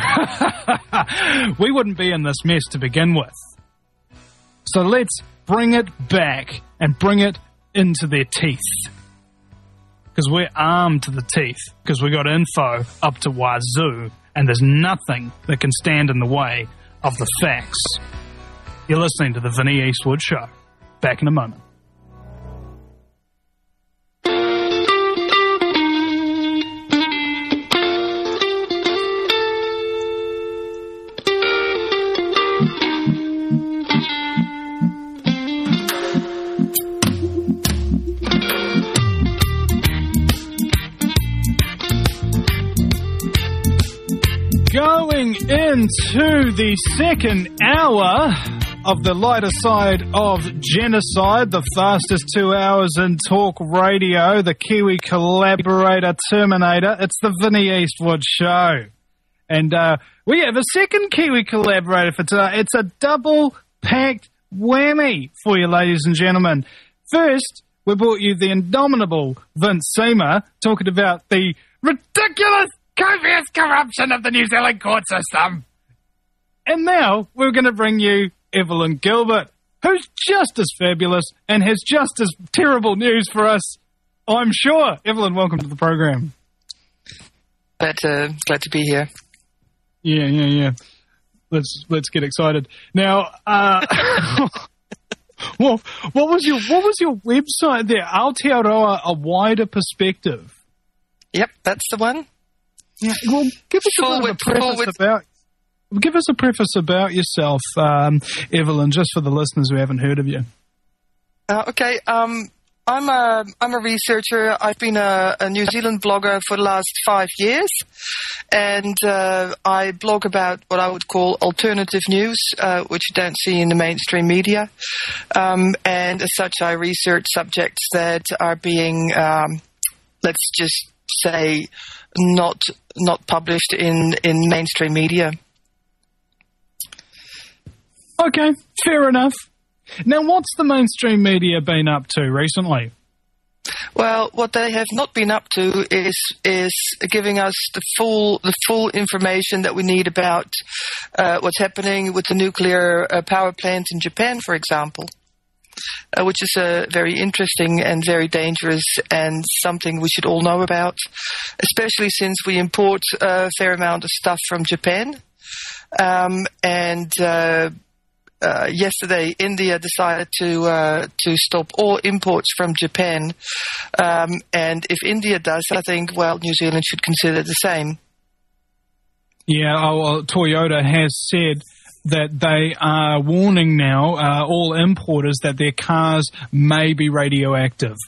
we wouldn't be in this mess to begin with. So let's bring it back and bring it into their teeth. Because we're armed to the teeth, because we got info up to wazoo, and there's nothing that can stand in the way of the facts. You're listening to the Vinny Eastwood Show. Back in a moment. Going into the second hour of the lighter side of genocide, the fastest 2 hours in talk radio, the Kiwi collaborator Terminator, it's the Vinny Eastwood Show. And we have a second Kiwi collaborator for today. It's a double-packed whammy for you, ladies and gentlemen. First, we brought you the indomitable Vince Seamer talking about the ridiculous, copious corruption of the New Zealand court system. And now we're going to bring you Evelyn Gilbert, who's just as fabulous and has just as terrible news for us, I'm sure. Evelyn, welcome to the program. Glad to be here. Yeah. Let's get excited now. Well, what was your website there? Aotearoa, a wider perspective. Yep, that's the one. Yeah. Well, give us a preface about yourself, Evelyn, just for the listeners who haven't heard of you. Okay. I'm a researcher. I've been a New Zealand blogger for the last 5 years, and I blog about what I would call alternative news, which you don't see in the mainstream media. And as such, I research subjects that are being, let's just say, not published in mainstream media. Okay, fair enough. Now, what's the mainstream media been up to recently? Well, what they have not been up to is giving us the full information that we need about what's happening with the nuclear power plant in Japan, for example, which is very interesting and very dangerous and something we should all know about, especially since we import a fair amount of stuff from Japan. Yesterday, India decided to stop all imports from Japan, and if India does, I think, well, New Zealand should consider the same. Yeah, Toyota has said that they are warning now all importers that their cars may be radioactive.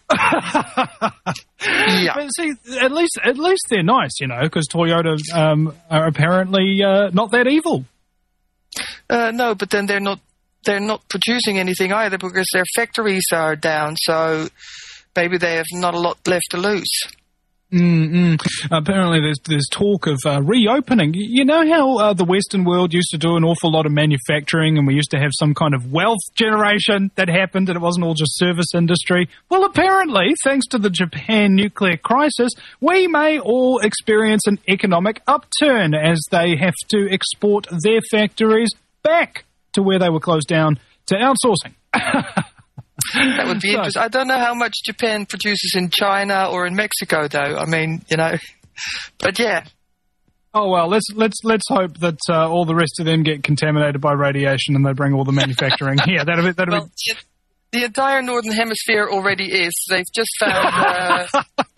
Yeah. But see, at least they're nice, because Toyota are apparently not that evil. No, but then they're not producing anything either because their factories are down. So maybe they have not a lot left to lose. Apparently there's talk of reopening. You know how the Western world used to do an awful lot of manufacturing and we used to have some kind of wealth generation that happened and it wasn't all just service industry? Well, apparently, thanks to the Japan nuclear crisis, we may all experience an economic upturn as they have to export their factories back to where they were closed down to outsourcing. That would be interesting. I don't know how much Japan produces in China or in Mexico, though. I mean, but yeah. Oh well, let's hope that all the rest of them get contaminated by radiation and they bring all the manufacturing here. That'll be. The entire Northern Hemisphere already is. They've just found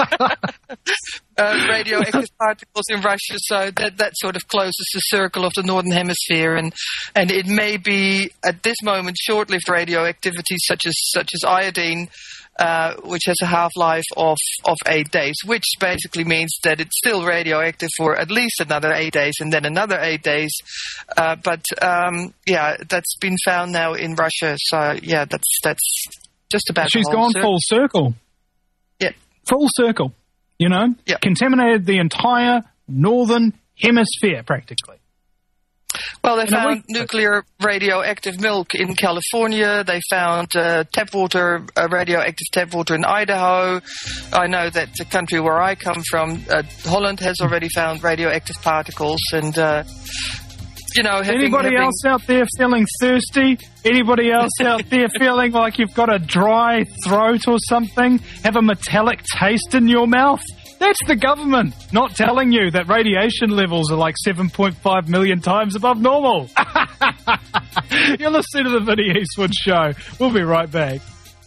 radioactive particles in Russia, so that sort of closes the circle of the Northern Hemisphere, and it may be at this moment short-lived radioactivity such as iodine, which has a half-life of 8 days, which basically means that it's still radioactive for at least another 8 days and then another 8 days. But that's been found now in Russia. So yeah, that's just about. She's gone full circle. Yeah, full circle. Yeah. Contaminated the entire Northern Hemisphere practically. Well, they found nuclear radioactive milk in California. They found tap water, radioactive tap water in Idaho. I know that the country where I come from, Holland, has already found radioactive particles. And, anybody else out there feeling thirsty? Anybody else out there feeling like you've got a dry throat or something? Have a metallic taste in your mouth? That's the government not telling you that radiation levels are like 7.5 million times above normal. You're listening to the Vinny Eastwood Show. We'll be right back.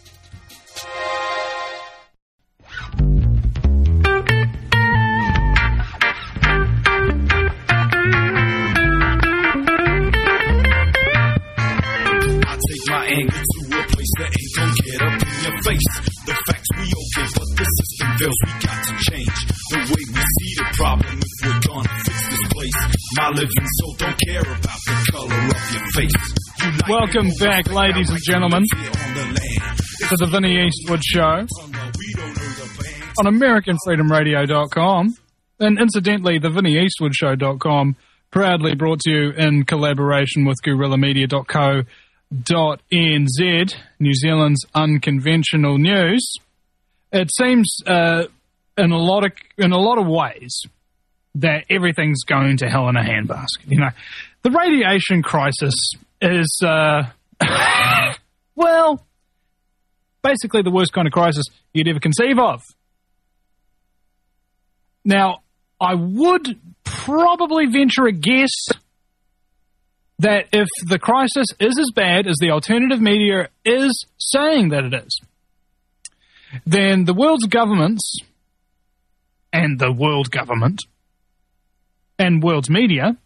I take my anger to a place that ain't gonna get up in your face. The facts we okay, but the system fails. We got to change the way we see the problem if we're gonna fix this place. My living soul don't care about the color of your face. Welcome back, ladies and gentlemen, to the Vinny Eastwood Show on AmericanFreedomRadio.com, and incidentally, the VinnyEastwoodShow.com, proudly brought to you in collaboration with GuerrillaMedia.co.nz, New Zealand's unconventional news. It seems in a lot of ways that everything's going to hell in a handbasket. The radiation crisis is basically the worst kind of crisis you'd ever conceive of. Now, I would probably venture a guess that if the crisis is as bad as the alternative media is saying that it is, then the world's governments and the world government and world's media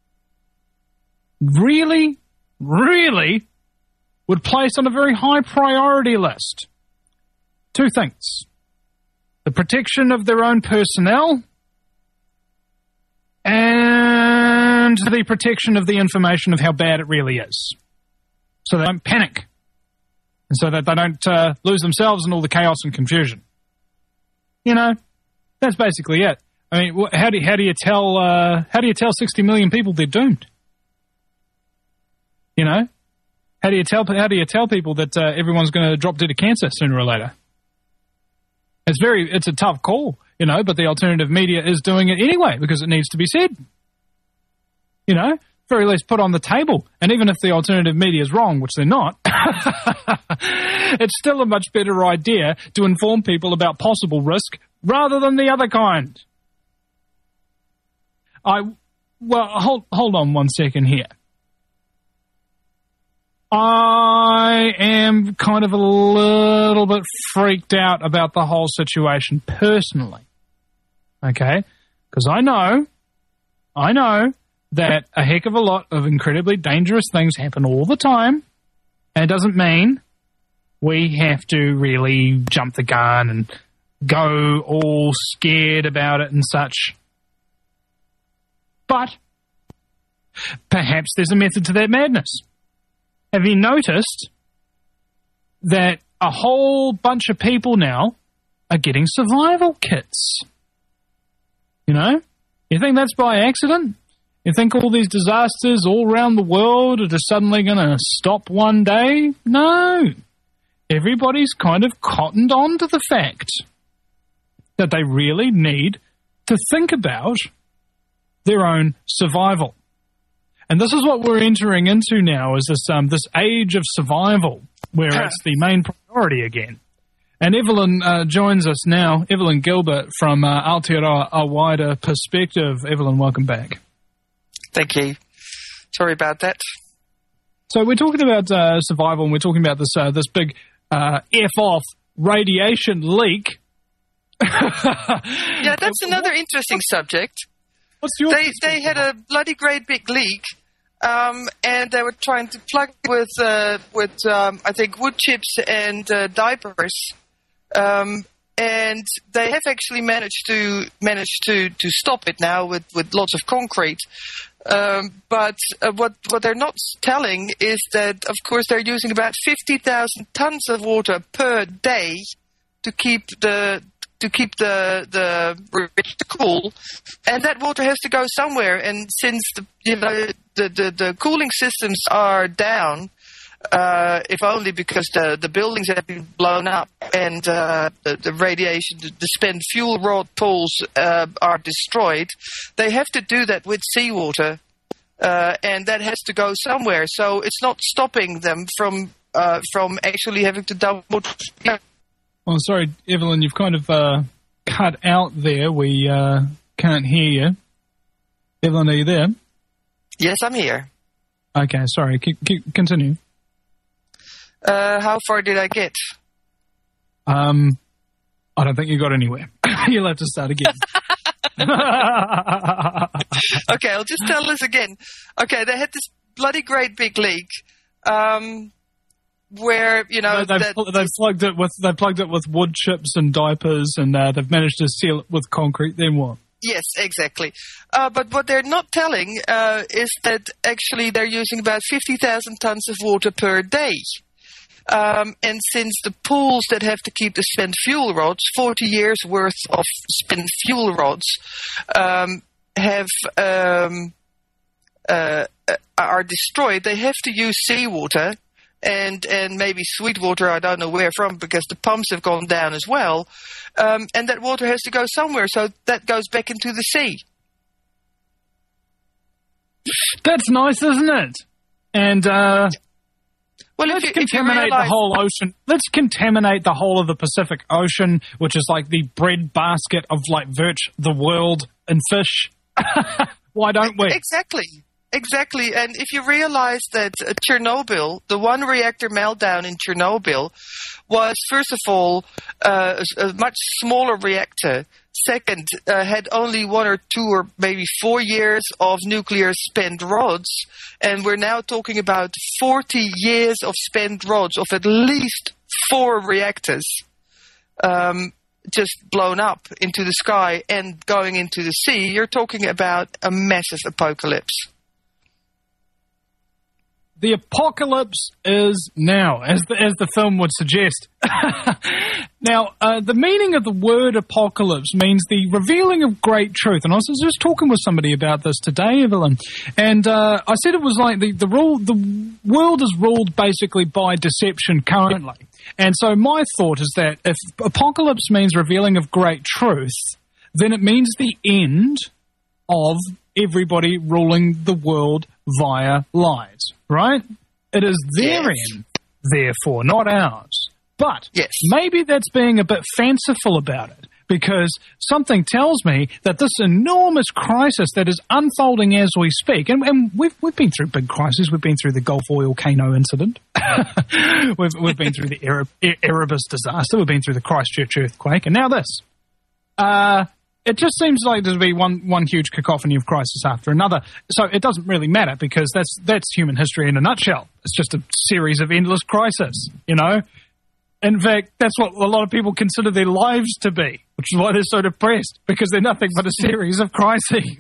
really, really would place on a very high priority list two things: the protection of their own personnel and the protection of the information of how bad it really is, so they don't panic and so that they don't lose themselves in all the chaos and confusion. That's basically it. I mean, how do you tell 60 million people they're doomed? How do you tell people that everyone's going to drop dead of cancer sooner or later? It's a tough call, but the alternative media is doing it anyway because it needs to be said. Very least put on the table. And even if the alternative media is wrong, which they're not, it's still a much better idea to inform people about possible risk rather than the other kind. Hold on one second here. I am kind of a little bit freaked out about the whole situation personally. Okay? Because I know that a heck of a lot of incredibly dangerous things happen all the time, and it doesn't mean we have to really jump the gun and go all scared about it and such. But perhaps there's a method to that madness. Have you noticed that a whole bunch of people now are getting survival kits? You know? You think that's by accident? You think all these disasters all around the world are just suddenly going to stop one day? No. Everybody's kind of cottoned on to the fact that they really need to think about their own survival. And this is what we're entering into now, is this age of survival, where it's the main priority again. And Evelyn joins us now, Evelyn Gilbert from Aotearoa A Wider Perspective. Evelyn, welcome back. Thank you. Sorry about that. So we're talking about survival, and we're talking about this big F-off radiation leak. Yeah, that's another interesting subject. What's your They had a bloody great big leak, and they were trying to plug with I think wood chips and diapers, and they have actually managed to stop it now with lots of concrete. But what they're not telling is that, of course, they're using about 50,000 tons of water per day to keep the cool, and that water has to go somewhere. And since the cooling systems are down, if only because the buildings have been blown up and the radiation, the spent fuel rod pools are destroyed, they have to do that with seawater, and that has to go somewhere. So it's not stopping them from actually having to dump water. Oh, sorry, Evelyn, you've kind of cut out there. We can't hear you. Evelyn, are you there? Yes, I'm here. Okay, sorry. Continue. How far did I get? I don't think you got anywhere. You'll have to start again. Okay, I'll just tell this again. Okay, they had this bloody great big leak. Where they've plugged it with wood chips and diapers, and they've managed to seal it with concrete. Then what? Yes, exactly. But what they're not telling is that actually they're using about 50,000 tons of water per day. And since the pools that have to keep the spent fuel rods, 40 years worth of spent fuel rods, are destroyed, they have to use seawater. And maybe sweet water, I don't know where from, because the pumps have gone down as well. And that water has to go somewhere, so that goes back into the sea. That's nice, isn't it? And well, let's contaminate the whole ocean. Let's contaminate the whole of the Pacific Ocean, which is like the breadbasket of like the world and fish. Why don't we? Exactly, and if you realize that Chernobyl, the one reactor meltdown in Chernobyl, was first of all a much smaller reactor. Second, had only 1 or 2 or maybe 4 years of nuclear spent rods, and we're now talking about 40 years of spent rods of at least 4 reactors. Just blown up into the sky and going into the sea. You're talking about a massive apocalypse. The apocalypse is now, as the film would suggest. Now, the meaning of the word apocalypse means the revealing of great truth. And I was just talking with somebody about this today, Evelyn. And I said it was like the world is ruled basically by deception currently. And so my thought is that if apocalypse means revealing of great truth, then it means the end of everybody ruling the world via lies, right? It is their end, therefore, not ours. But maybe that's being a bit fanciful about it, because something tells me that this enormous crisis that is unfolding as we speak, and we've been through big crises. We've been through the Gulf Oil Kano incident. we've been through the Erebus disaster. We've been through the Christchurch earthquake, and now this. it just seems like there'd be one huge cacophony of crisis after another. So it doesn't really matter because that's human history in a nutshell. It's just a series of endless crises, you know? In fact, that's what a lot of people consider their lives to be, which is why they're so depressed, because they're nothing but a series of crises.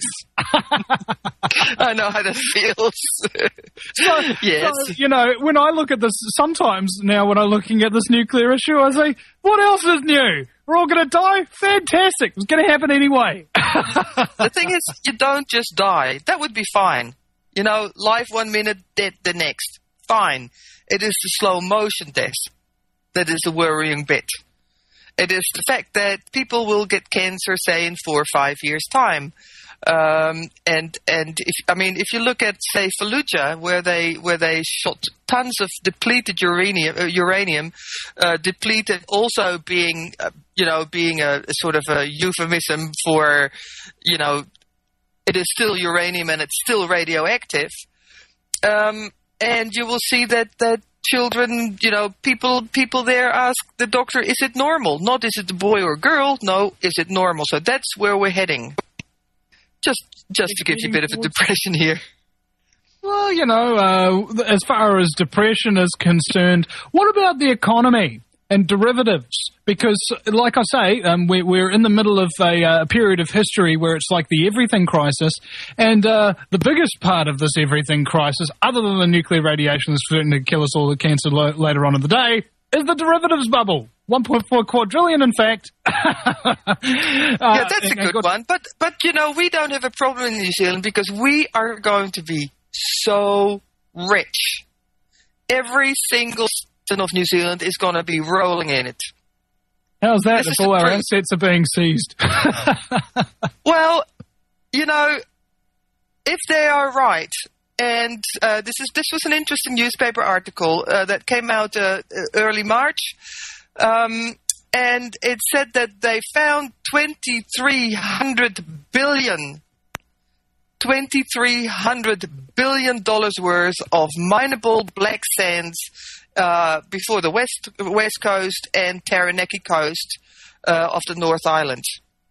I know how that feels. Yes. So, you know, when I look at this, sometimes now when I'm looking at this nuclear issue, I say, what else is new? We're all going to die? Fantastic. It's going to happen anyway. The thing is, you don't just die. That would be fine. You know, life 1 minute, death the next. Fine. It is the slow motion death that is the worrying bit. It is the fact that people will get cancer, say, in 4 or 5 years' time. And if you look at, say, Fallujah, where they shot tons of depleted uranium, depleted also being a sort of a euphemism for, you know, it is still uranium and it's still radioactive. And you will see that children, you know, people there ask the doctor, is it normal? Not is it a boy or girl? No, is it normal? So that's where we're heading. Just to give you a bit of a depression here. Well, you know, as far as depression is concerned, what about the economy and derivatives? Because, like I say, we're in the middle of a period of history where it's like the everything crisis, and the biggest part of this everything crisis, other than the nuclear radiation that's threatening to kill us all with cancer later on in the day, is the derivatives bubble. 1.4 quadrillion, in fact. Yeah, that's a good one. But you know, we don't have a problem in New Zealand because we are going to be so rich. Every single citizen of New Zealand is going to be rolling in it. How's that if all our assets are being seized? Well, you know, if they are right, and this was an interesting newspaper article that came out early March, and it said that they found $2,300 billion worth of mineable black sands before the west coast and Taranaki coast of the North Island.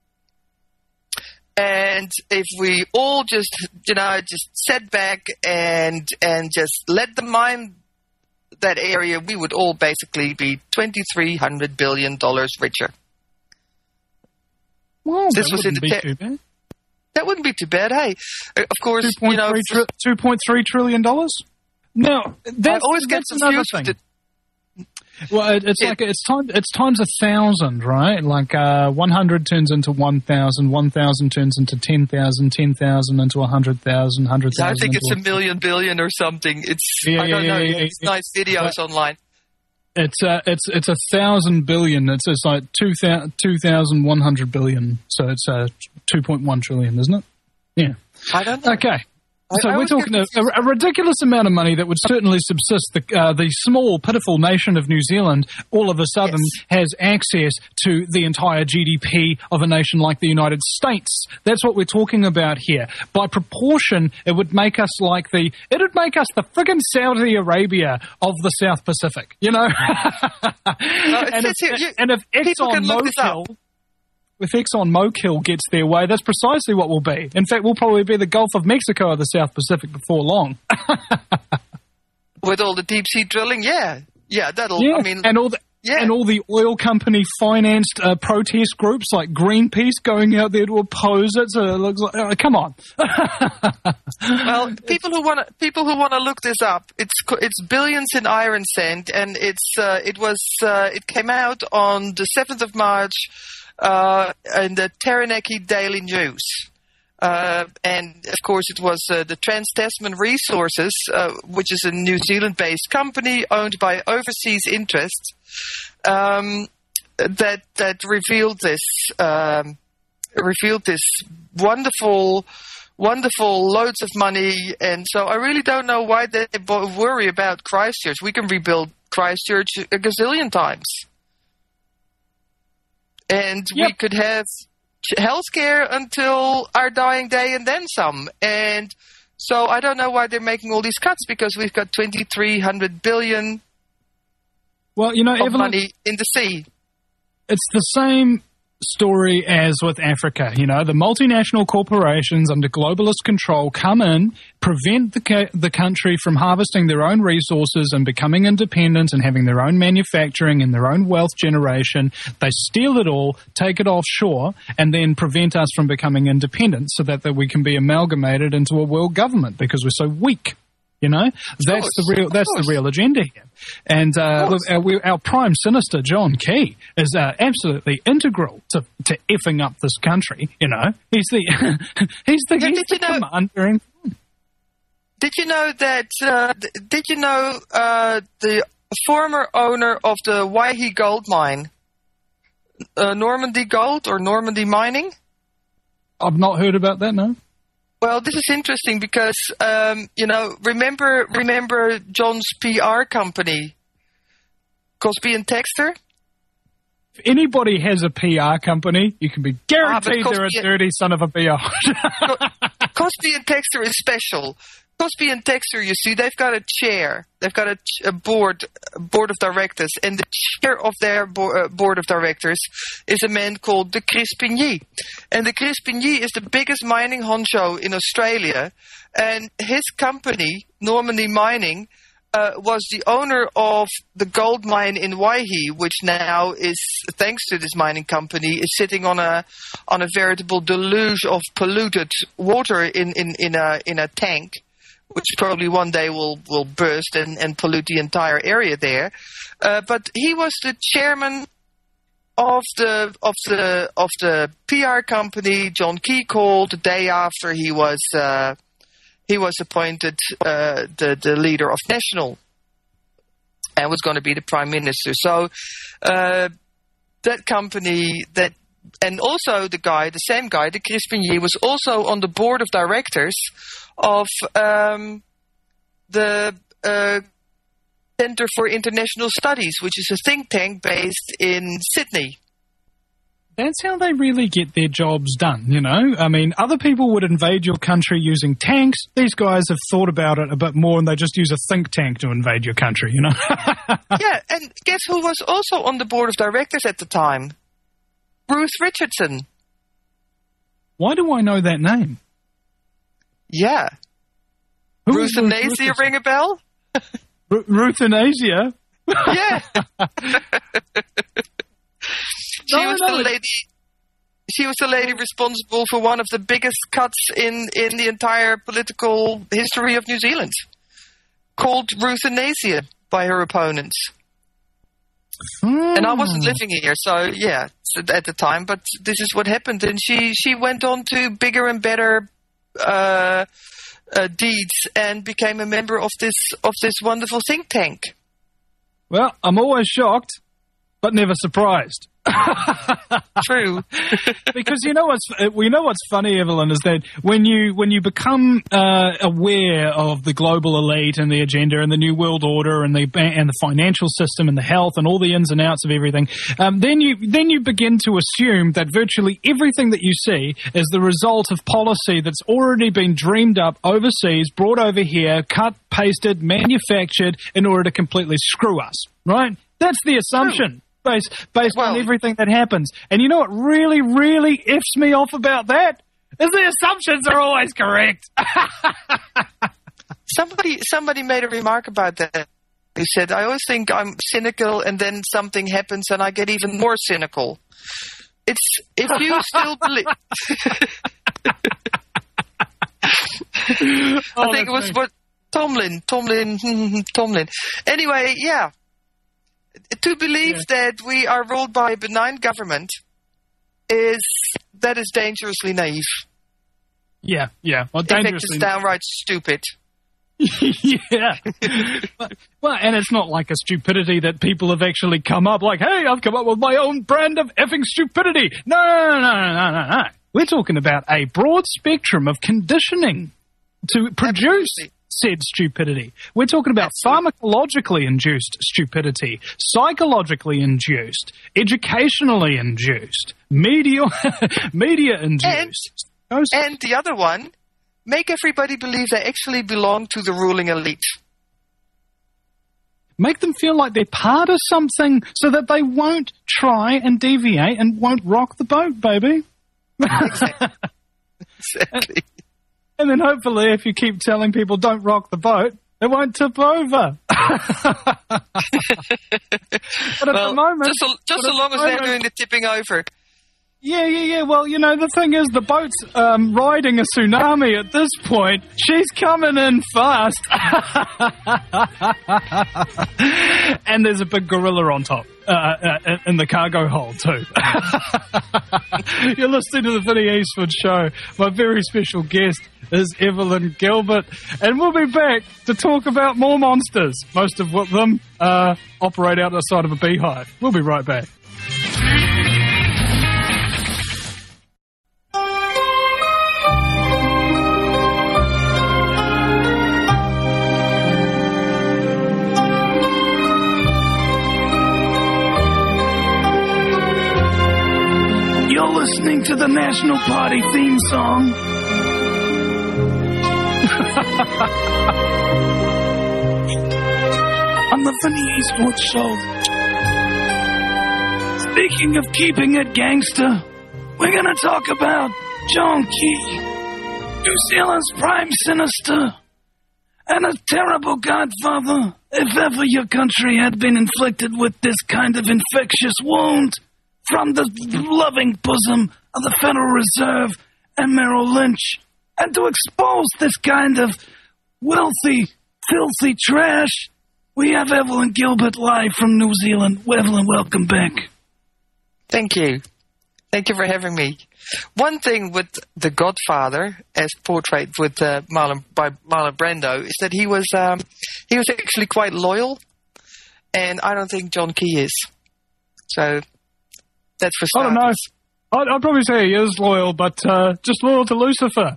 And if we all just sat back and just let them mine that area, we would all basically be $2,300 billion richer. Well, this was be too bad. That wouldn't be too bad, hey. Of course, $2.3 trillion. Now, that's always get another thing. Well, it's times 1,000, right? Like 100 turns into 1,000, 1,000 turns into 10,000, 10,000 into 100,000, 100,000. I think it's a million billion or something. I don't know. It's nice videos online. It's 1,000 billion. It's like 2,100 billion. So it's 2.1 trillion, isn't it? Yeah. I don't know. Okay. So we're talking a ridiculous amount of money that would certainly subsist the small, pitiful nation of New Zealand all of a sudden has access to the entire GDP of a nation like the United States. That's what we're talking about here. By proportion, it would make us the friggin' Saudi Arabia of the South Pacific, you know? If Exxon Mobil gets their way, that's precisely what we'll be. In fact, we'll probably be the Gulf of Mexico of the South Pacific before long. With all the deep sea drilling, yeah, that'll. Yeah. I mean, and all the oil company financed protest groups like Greenpeace going out there to oppose it. So it looks like, come on. Well, people who want to look this up, it's billions in iron sand, and it came out on the 7th of March. In the Taranaki Daily News. And, of course, it was the Trans-Tasman Resources, which is a New Zealand-based company owned by overseas interests, that revealed this wonderful loads of money. And so I really don't know why they worry about Christchurch. We can rebuild Christchurch a gazillion times. And we could have healthcare until our dying day and then some. And so I don't know why they're making all these cuts, because we've got $2,300 billion of money in the sea. It's the same story as with Africa. You know, the multinational corporations under globalist control come in, prevent the country from harvesting their own resources and becoming independent and having their own manufacturing and their own wealth generation. They steal it all, take it offshore, and then prevent us from becoming independent so that we can be amalgamated into a world government because we're so weak. You know, that's the real agenda here. And look, our prime minister, John Key, is absolutely integral to effing up this country. You know, he's the commander. Did you know that? Did you know the former owner of the Waihi gold mine, Normandy Gold or Normandy Mining? I've not heard about that. No. Well, this is interesting because, remember John's PR company, Cosby and Texter? If anybody has a PR company, you can be guaranteed they're a dirty son of a PR. Cosby and Texter is special. Cosby and Texter, you see, they've got a chair. They've got a board of directors, and the chair of their board of directors is a man called de Crespigny. And de Crespigny is the biggest mining honcho in Australia, and his company, Normandy Mining, was the owner of the gold mine in Waihi, which now is, thanks to this mining company, is sitting on a veritable deluge of polluted water in a tank, which probably one day will burst and pollute the entire area there. But he was the chairman of the PR company John Key called the day after he was appointed the leader of National and was going to be the prime minister. So that company and also the same guy, de Crespigny, was also on the board of directors of the Center for International Studies, which is a think tank based in Sydney. That's how they really get their jobs done, you know? I mean, other people would invade your country using tanks. These guys have thought about it a bit more, and they just use a think tank to invade your country, you know? Yeah, and guess who was also on the board of directors at the time? Ruth Richardson. Why do I know that name? Yeah. Ruthanasia ring a bell? Ruthanasia? Yeah. She was the lady responsible for one of the biggest cuts in the entire political history of New Zealand, called Ruthanasia by her opponents. And I wasn't living here, so yeah, at the time, but this is what happened. And she went on to bigger and better deeds and became a member of this wonderful think tank. Well, I'm always shocked, but never surprised. True. Because we know what's funny, Evelyn, is that when you become aware of the global elite and the agenda and the new world order and the financial system and the health and all the ins and outs of everything, then you begin to assume that virtually everything that you see is the result of policy that's already been dreamed up overseas, brought over here, cut, pasted, manufactured in order to completely screw us. Right? That's the assumption. True. Based on everything that happens. And you know what really, really F's me off about that? Is the assumptions are always correct. Somebody made a remark about that. He said, I always think I'm cynical and then something happens and I get even more cynical. It's if you still believe... I think it was what Tomlin. Anyway, yeah. To believe that we are ruled by a benign government is dangerously naive. Yeah. Well, dangerously. In fact, it's downright stupid. Yeah. Well, and it's not like a stupidity that people have actually come up like, hey, I've come up with my own brand of effing stupidity. No. We're talking about a broad spectrum of conditioning to produce said stupidity. We're talking about pharmacologically induced stupidity, psychologically induced, educationally induced, media induced. And the other one, make everybody believe they actually belong to the ruling elite. Make them feel like they're part of something so that they won't try and deviate and won't rock the boat, baby. Exactly. And then hopefully if you keep telling people don't rock the boat, they won't tip over. But at the moment... Just so long as they're doing the tipping over. Yeah. Well, the thing is, the boat's riding a tsunami at this point. She's coming in fast. And there's a big gorilla on top, in the cargo hold, too. You're listening to the Vinnie Eastwood Show. My very special guest is Evelyn Gilbert. And we'll be back to talk about more monsters, most of them operate outside of a beehive. We'll be right back. You're listening to the National Party theme song. On the Vinnie Eastwood Show. Speaking of keeping it gangster, we're going to talk about John Key, New Zealand's Prime Minister, and a terrible godfather. If ever your country had been inflicted with this kind of infectious wound from the loving bosom of the Federal Reserve and Merrill Lynch, and to expose this kind of wealthy, filthy trash, we have Evelyn Gilbert live from New Zealand. Evelyn, welcome back. Thank you. Thank you for having me. One thing with The Godfather, as portrayed with by Marlon Brando, is that he was actually quite loyal, and I don't think John Key is. So that's for starters. I don't know. I'd probably say he is loyal, but just loyal to Lucifer.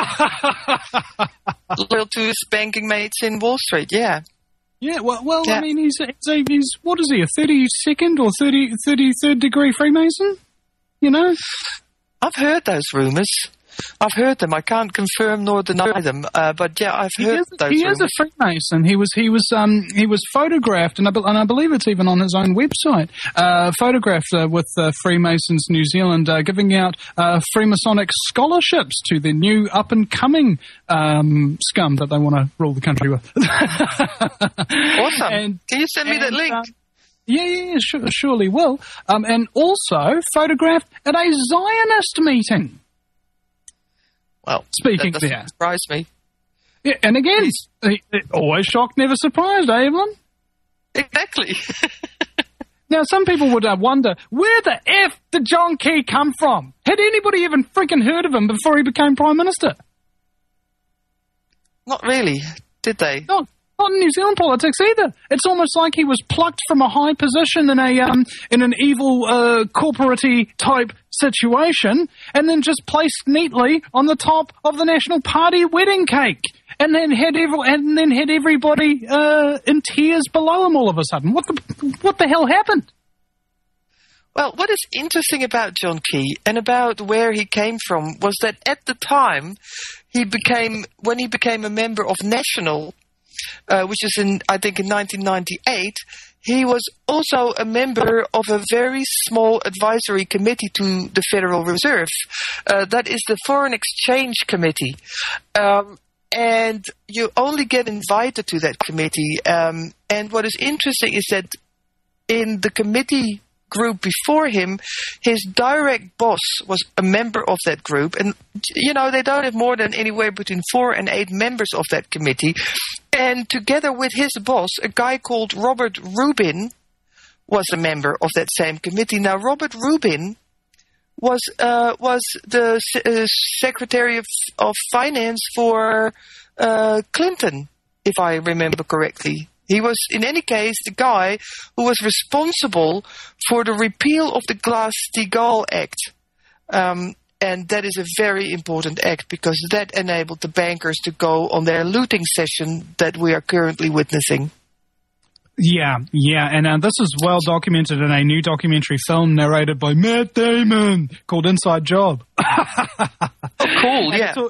Loyal to his banking mates in Wall Street, yeah. Yeah, well, yeah. I mean, he's what is he, a 32nd or 33rd degree Freemason? I've heard those rumors. I've heard them. I can't confirm nor deny them. But yeah, I've heard those rumors. He is a Freemason. He was photographed, and I believe it's even on his own website. Photographed with Freemasons New Zealand, giving out Freemasonic scholarships to the new up and coming scum that they want to rule the country with. Awesome! Can you send me that link? Yeah, surely will. And also photographed at a Zionist meeting. Well, speaking that doesn't surprise me. Yeah, and again, always shocked, never surprised, Evelyn? Exactly. Now, some people would wonder, where the F did John Key come from? Had anybody even freaking heard of him before he became Prime Minister? Not really, did they? Not in New Zealand politics either. It's almost like he was plucked from a high position in an evil corporate-y type situation, and then just placed neatly on the top of the National Party wedding cake, and then had everybody in tears below him all of a sudden. What the hell happened? Well, what is interesting about John Key and about where he came from was that at the time when he became a member of National, which is in 1998, he was also a member of a very small advisory committee to the Federal Reserve. That is the Foreign Exchange Committee. And you only get invited to that committee. And what is interesting is that in the committee group before him, his direct boss was a member of that group. And, they don't have more than anywhere between 4 and 8 members of that committee. And together with his boss, a guy called Robert Rubin was a member of that same committee. Now, Robert Rubin was the Secretary of Finance for Clinton, if I remember correctly. He was, in any case, the guy who was responsible for the repeal of the Glass-Steagall Act. And that is a very important act because that enabled the bankers to go on their looting session that we are currently witnessing. Yeah, and this is well documented in a new documentary film narrated by Matt Damon called Inside Job. Oh, cool, yeah.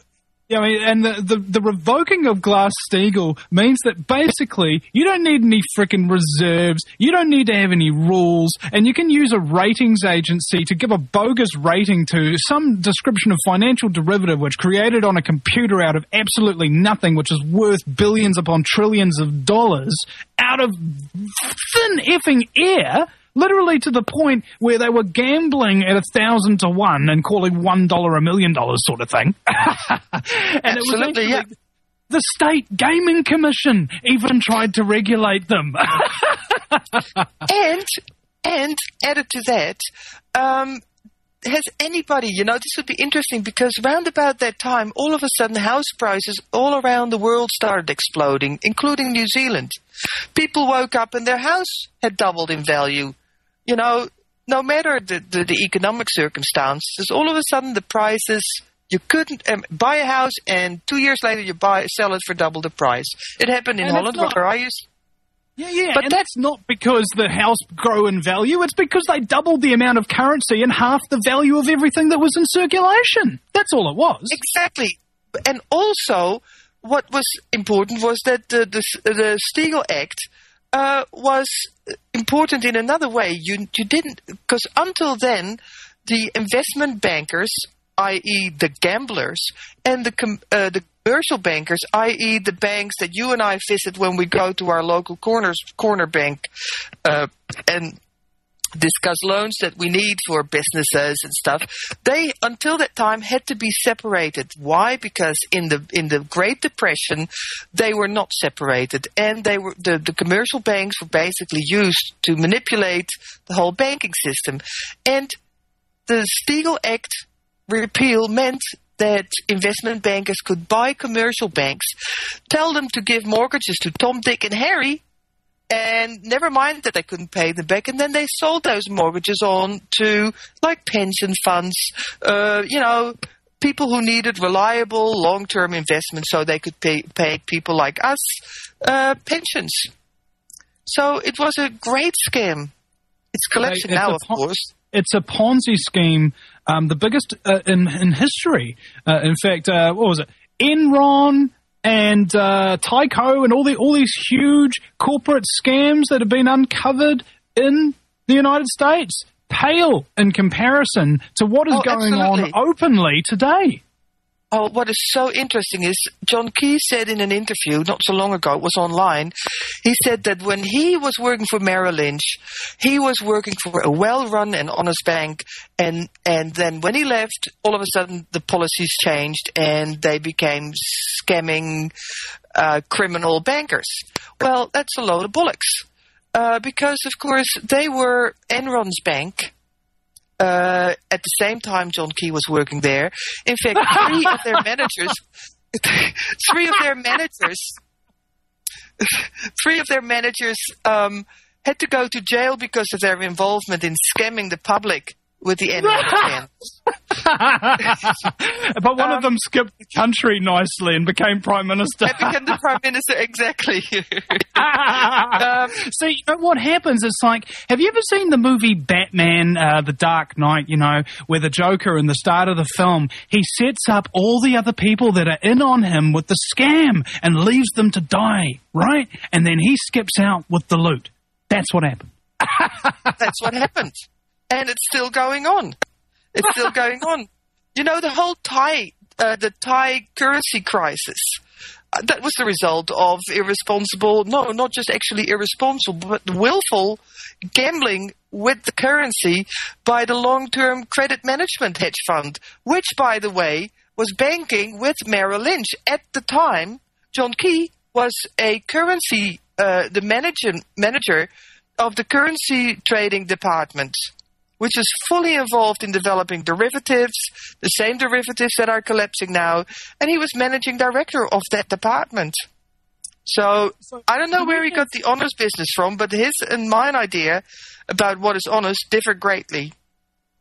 Yeah, I mean, and the revoking of Glass-Steagall means that basically you don't need any frickin' reserves, you don't need to have any rules, and you can use a ratings agency to give a bogus rating to some description of financial derivative which created on a computer out of absolutely nothing, which is worth billions upon trillions of dollars, out of thin effing air. Literally to the point where they were gambling at 1,000 to 1 and calling $1 $1 million sort of thing. And Absolutely, it was the State Gaming Commission even tried to regulate them. and added to that, has anybody, this would be interesting because round about that time, all of a sudden house prices all around the world started exploding, including New Zealand. People woke up and their house had doubled in value. No matter the economic circumstances, all of a sudden the prices, you couldn't buy a house and 2 years later you sell it for double the price. It happened in Holland where I used. Yeah, but that's not because the house grew in value. It's because they doubled the amount of currency and half the value of everything that was in circulation. That's all it was. Exactly. And also, what was important was that the Steagall Act was important in another way. You didn't, because until then, the investment bankers, i.e. the gamblers, and the commercial bankers, i.e. the banks that you and I visit when we go to our local corner bank and discuss loans that we need for businesses and stuff, they, until that time, had to be separated. Why? Because in the Great Depression, they were not separated, and they were the commercial banks were basically used to manipulate the whole banking system. And the Steagall Act repeal meant that investment bankers could buy commercial banks, tell them to give mortgages to Tom, Dick, and Harry, and never mind that they couldn't pay them back, and then they sold those mortgages on to, like, pension funds, people who needed reliable long-term investment so they could pay people like us pensions. So it was a great scam. It's collapsing now, of course. It's a Ponzi scheme, the biggest in history. In fact, what was it? Enron and Tyco and all these huge corporate scams that have been uncovered in the United States pale in comparison to what is going on openly today. Oh, what is so interesting is John Key said in an interview not so long ago, it was online, he said that when he was working for Merrill Lynch, he was working for a well-run and honest bank, and then when he left, all of a sudden the policies changed and they became scamming criminal bankers. Well, that's a load of bollocks because, of course, they were Enron's bank. At the same time John Key was working there. In fact, three of their managers had to go to jail because of their involvement in scamming the public with the Enron scam. But one of them skipped the country nicely and became Prime Minister. Became the Prime Minister, exactly. See, you know what happens? It's like, have you ever seen the movie Batman, The Dark Knight, where the Joker in the start of the film, he sets up all the other people that are in on him with the scam and leaves them to die, right? And then he skips out with the loot. That's what happened. That's what happened. And it's still going on. It's still going on. The whole the Thai currency crisis, that was the result of not just actually irresponsible, but willful gambling with the currency by the long-term credit management hedge fund, which, by the way, was banking with Merrill Lynch. At the time, John Key was a currency, the manager of the currency trading department, which is fully involved in developing derivatives, the same derivatives that are collapsing now, and he was managing director of that department. So I don't know where he got the honest business from, but his and mine idea about what is honest differ greatly.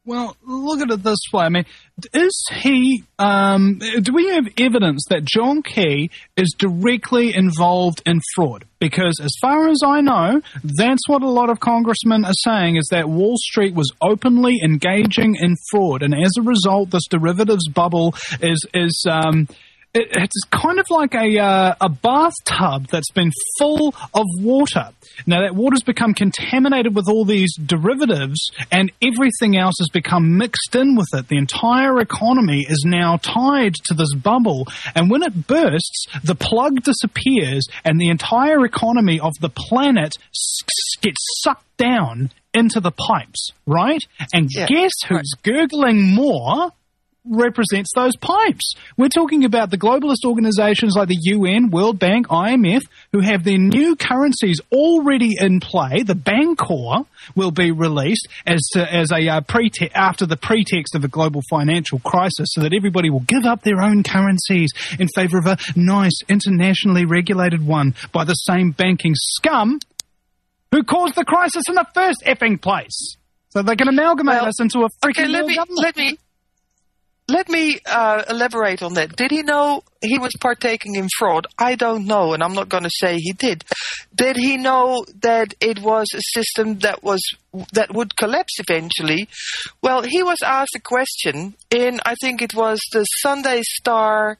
Well, look at it this way. I mean, is he, do we have evidence that John Key is directly involved in fraud? Because as far as I know, that's what a lot of congressmen are saying, is that Wall Street was openly engaging in fraud. And as a result, this derivatives bubble is it's kind of like a bathtub that's been full of water. Now, that water's become contaminated with all these derivatives, and everything else has become mixed in with it. The entire economy is now tied to this bubble, and when it bursts, the plug disappears, and the entire economy of the planet gets sucked down into the pipes, right? And guess who's gurgling more? Represents those pipes. We're talking about the globalist organizations like the UN, World Bank, IMF, who have their new currencies already in play. The Bancor will be released as a after the pretext of a global financial crisis, so that everybody will give up their own currencies in favor of a nice, internationally regulated one by the same banking scum who caused the crisis in the first effing place. So they can amalgamate us into a freaking government. Let me elaborate on that. Did he know he was partaking in fraud? I don't know, and I'm not going to say he did. Did he know that it was a system that would collapse eventually? Well, he was asked a question in, I think it was the Sunday Star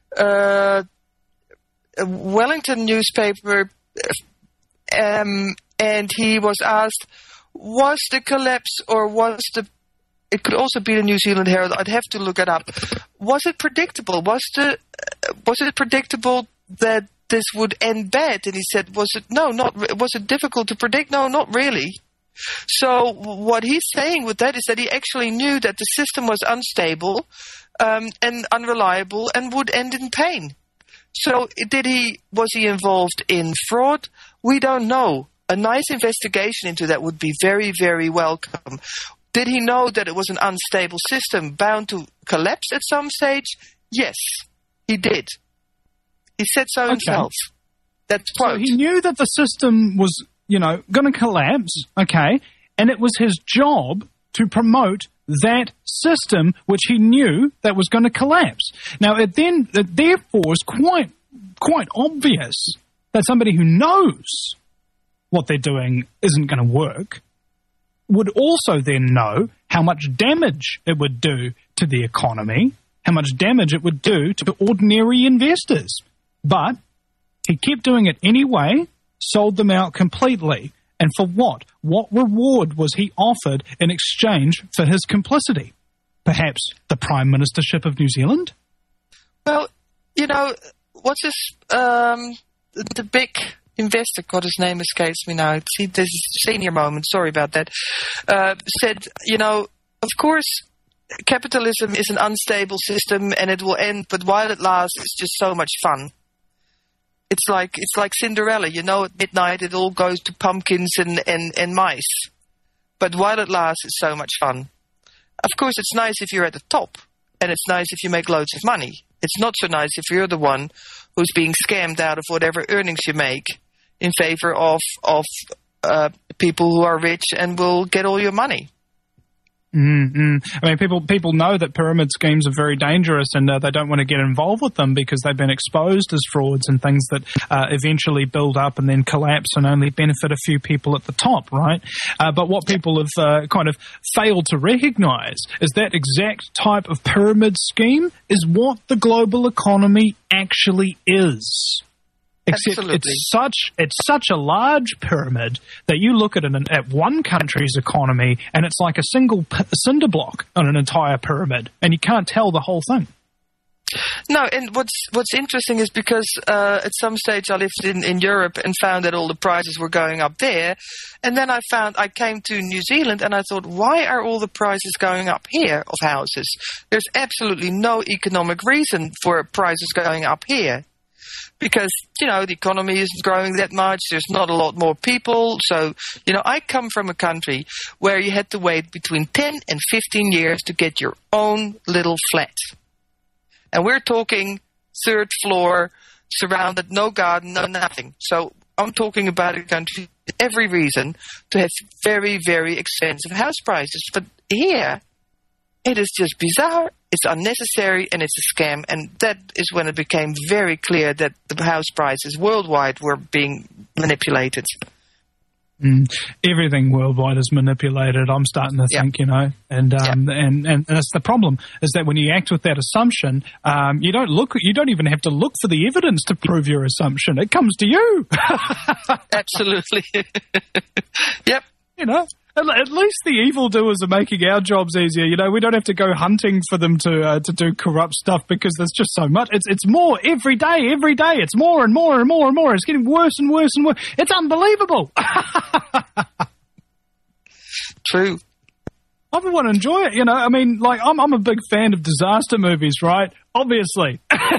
Wellington newspaper, and he was asked, was the collapse or was the... It could also be the New Zealand Herald. I'd have to look it up. Was it predictable? Was it predictable that this would end bad? And he said, was it difficult to predict? No, not really. So what he's saying with that is that he actually knew that the system was unstable and unreliable and would end in pain. So was he involved in fraud? We don't know. A nice investigation into that would be very, very welcome. Did he know that it was an unstable system bound to collapse at some stage? Yes, he did. He said so himself. That quote. So he knew that the system was, going to collapse, okay, and it was his job to promote that system which he knew that was going to collapse. Now, it therefore is quite obvious that somebody who knows what they're doing isn't going to work would also then know how much damage it would do to the economy, how much damage it would do to ordinary investors. But he kept doing it anyway, sold them out completely. And for what? What reward was he offered in exchange for his complicity? Perhaps the Prime Ministership of New Zealand? Well, what's this, the big investor, God, his name escapes me now. See, this is a senior moment, sorry about that, said, of course, capitalism is an unstable system and it will end, but while it lasts, it's just so much fun. It's like Cinderella, at midnight it all goes to pumpkins and mice. But while it lasts, it's so much fun. Of course, it's nice if you're at the top, and it's nice if you make loads of money. It's not so nice if you're the one who's being scammed out of whatever earnings you make in favor of people who are rich and will get all your money. Mm-hmm. I mean, people know that pyramid schemes are very dangerous, and they don't want to get involved with them because they've been exposed as frauds and things that eventually build up and then collapse and only benefit a few people at the top, right? But what people have kind of failed to recognize is that exact type of pyramid scheme is what the global economy actually is. Except Absolutely. it's such a large pyramid that you look at one country's economy and it's like a single cinder block on an entire pyramid, and you can't tell the whole thing. No, and what's interesting is because at some stage I lived in Europe and found that all the prices were going up there, and then I came to New Zealand and I thought, why are all the prices going up here of houses? There's absolutely no economic reason for prices going up here. Because, the economy isn't growing that much. There's not a lot more people. So, I come from a country where you had to wait between 10 and 15 years to get your own little flat. And we're talking third floor, surrounded, no garden, no nothing. So I'm talking about a country with every reason to have very, very expensive house prices. But here, It is just bizarre, it's unnecessary, and it's a scam. And that is when it became very clear that the house prices worldwide were being manipulated. Everything worldwide is manipulated. I'm starting to think, you know, and that's the problem, is that when you act with that assumption, you don't even have to look for the evidence to prove your assumption. It comes to you. Absolutely. Yep. You know, at least the evildoers are making our jobs easier. You know, we don't have to go hunting for them to do corrupt stuff, because there's just so much. It's more every day. It's more and more and more and more. It's getting worse and worse and worse. It's unbelievable. True. Everyone enjoy it, you know. I mean, like, I'm a big fan of disaster movies, right? Obviously.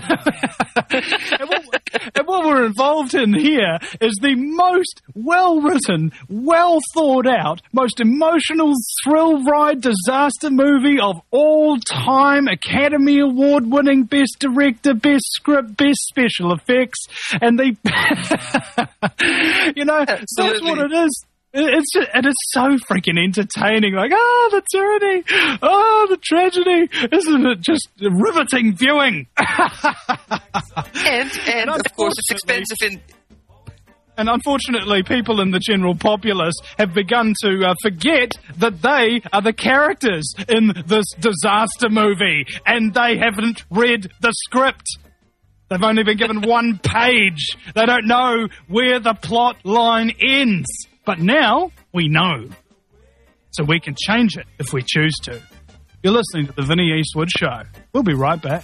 and what we're involved in here is the most well-written, well-thought-out, most emotional thrill-ride disaster movie of all time. Academy Award-winning Best Director, Best Script, Best Special Effects, and the... you know, Absolutely. That's what it is. It's just, and it's so freaking entertaining. Like, the tyranny, the tragedy. Isn't it just riveting viewing? and of course, it's expensive in... And unfortunately, people in the general populace have begun to forget that they are the characters in this disaster movie, and they haven't read the script. They've only been given one page. They don't know where the plot line ends. But now we know. So we can change it if we choose to. You're listening to The Vinnie Eastwood Show. We'll be right back.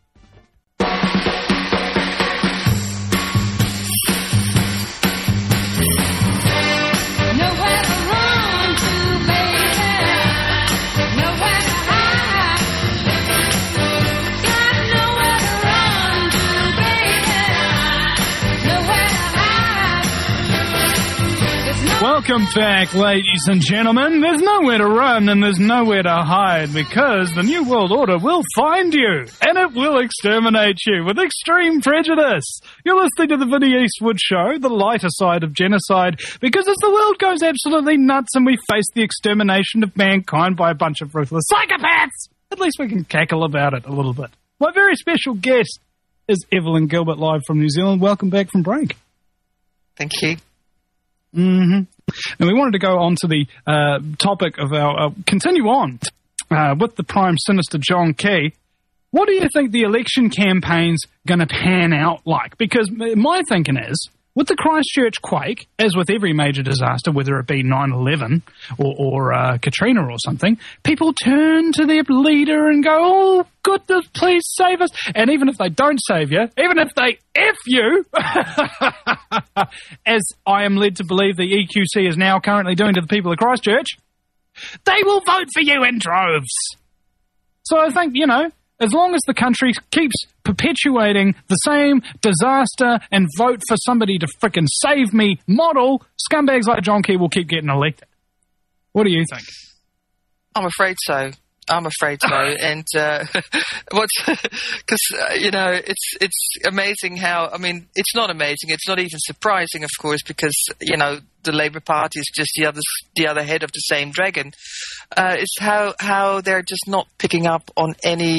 Welcome back, ladies and gentlemen. There's nowhere to run and there's nowhere to hide, because the New World Order will find you and it will exterminate you with extreme prejudice. You're listening to The Vinnie Eastwood Show, the lighter side of genocide, because as the world goes absolutely nuts and we face the extermination of mankind by a bunch of ruthless psychopaths, at least we can cackle about it a little bit. My very special guest is Evelyn Gilbert, live from New Zealand. Welcome back from break. Thank you. Mm-hmm. And we wanted to go on to the topic of our... continue on with the Prime Sinister John Key. What do you think the election campaign's going to pan out like? Because my thinking is, with the Christchurch quake, as with every major disaster, whether it be 9/11 or Katrina or something, people turn to their leader and go, "Oh, goodness, please save us." And even if they don't save you, even if they F you, as I am led to believe the EQC is now currently doing to the people of Christchurch, they will vote for you in droves. So I think, you know, as long as the country keeps perpetuating the same disaster and vote for somebody to frickin' save me model, scumbags like John Key will keep getting elected. What do you think? I'm afraid so. And because you know, it's amazing how, I mean, it's not amazing, it's not even surprising, of course, because, you know, the Labour Party is just the other head of the same dragon. It's how they're just not picking up on any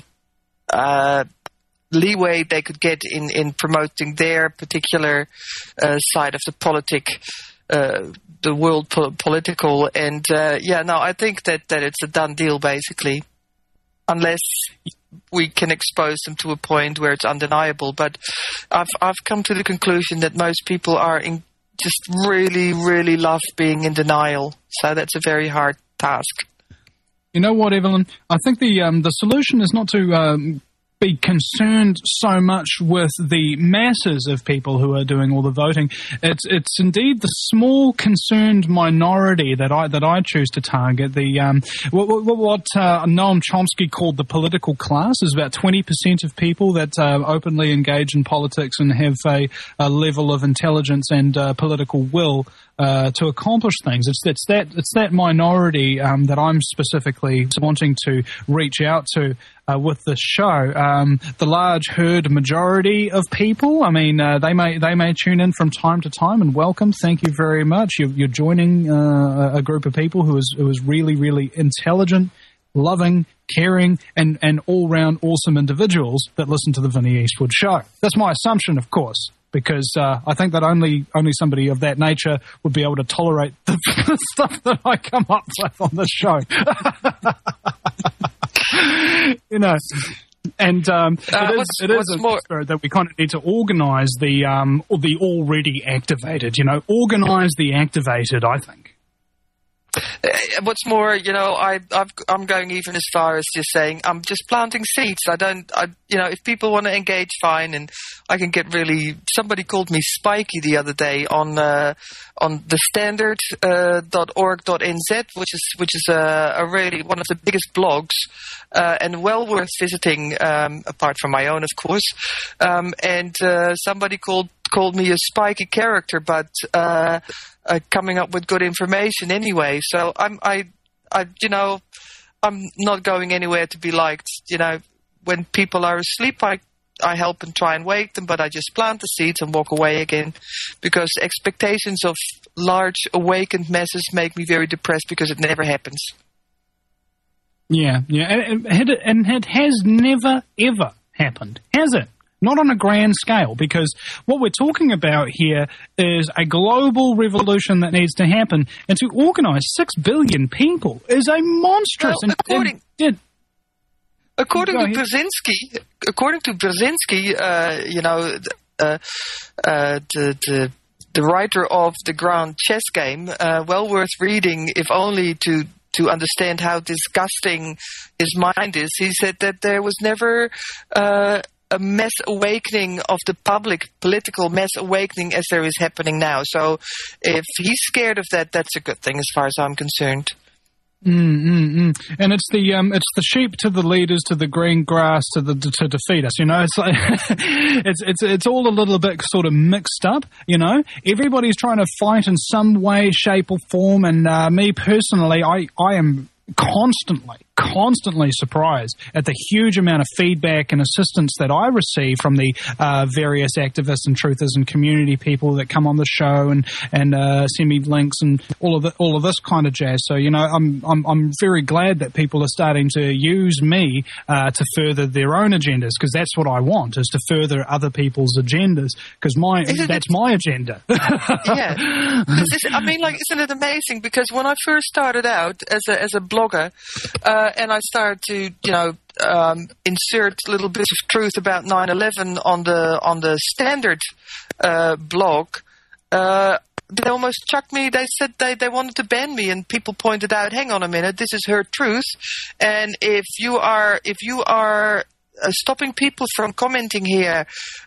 leeway they could get in promoting their particular side of the the world political, and I think that it's a done deal, basically, unless we can expose them to a point where it's undeniable. But I've come to the conclusion that most people are just really, really love being in denial, so that's a very hard task. You know what, Evelyn? I think the solution is not to be concerned so much with the masses of people who are doing all the voting. It's indeed the small concerned minority that I choose to target. The what Noam Chomsky called the political class is about 20% of people that openly engage in politics and have a level of intelligence and political will to accomplish things. It's that minority that I'm specifically wanting to reach out to with this show. The large herd majority of people, I mean, they may tune in from time to time, and welcome. Thank you very much. You're joining a group of people who is really, really intelligent, loving, caring, and all-round awesome individuals that listen to the Vinnie Eastwood Show. That's my assumption, of course, because I think that only somebody of that nature would be able to tolerate the stuff that I come up with on this show. You know. And it is a spirit that we kind of need to organise the already activated, organise the activated, I think. What's more, I'm going even as far as just saying I'm just planting seeds. If people want to engage, fine, and I can get really. Somebody called me spiky the other day on the standard.org.nz, which is a really one of the biggest blogs and well worth visiting, apart from my own, of course. And somebody called me a spiky character, but coming up with good information anyway. So I'm not going anywhere to be liked. When people are asleep, I help and try and wake them, but I just plant the seeds and walk away again, because expectations of large awakened masses make me very depressed because it never happens. Yeah, and it has never ever happened, has it? Not on a grand scale, because what we're talking about here is a global revolution that needs to happen, and to organise 6 billion people is a monstrous. Well, according to Brzezinski, the writer of the Grand Chess Game, well worth reading, if only to understand how disgusting his mind is. He said that there was never a mass awakening of the public, political mass awakening as there is happening now. So if he's scared of that, that's a good thing as far as I'm concerned. And it's the sheep to the leaders to the green grass to defeat us. It's like it's all a little bit sort of mixed up. Everybody's trying to fight in some way, shape, or form. And me personally, I am constantly surprised at the huge amount of feedback and assistance that I receive from the various activists and truthers and community people that come on the show and send me links and all of this kind of jazz. So I'm very glad that people are starting to use me to further their own agendas, because that's what I want, is to further other people's agendas, because that's my agenda. Yeah, isn't it amazing? Because when I first started out as a blogger, and I started to, insert little bits of truth about 9/11 on the Standard blog, they almost chucked me. They said they wanted to ban me, and people pointed out, hang on a minute, this is her truth, and if you are stopping people from commenting here,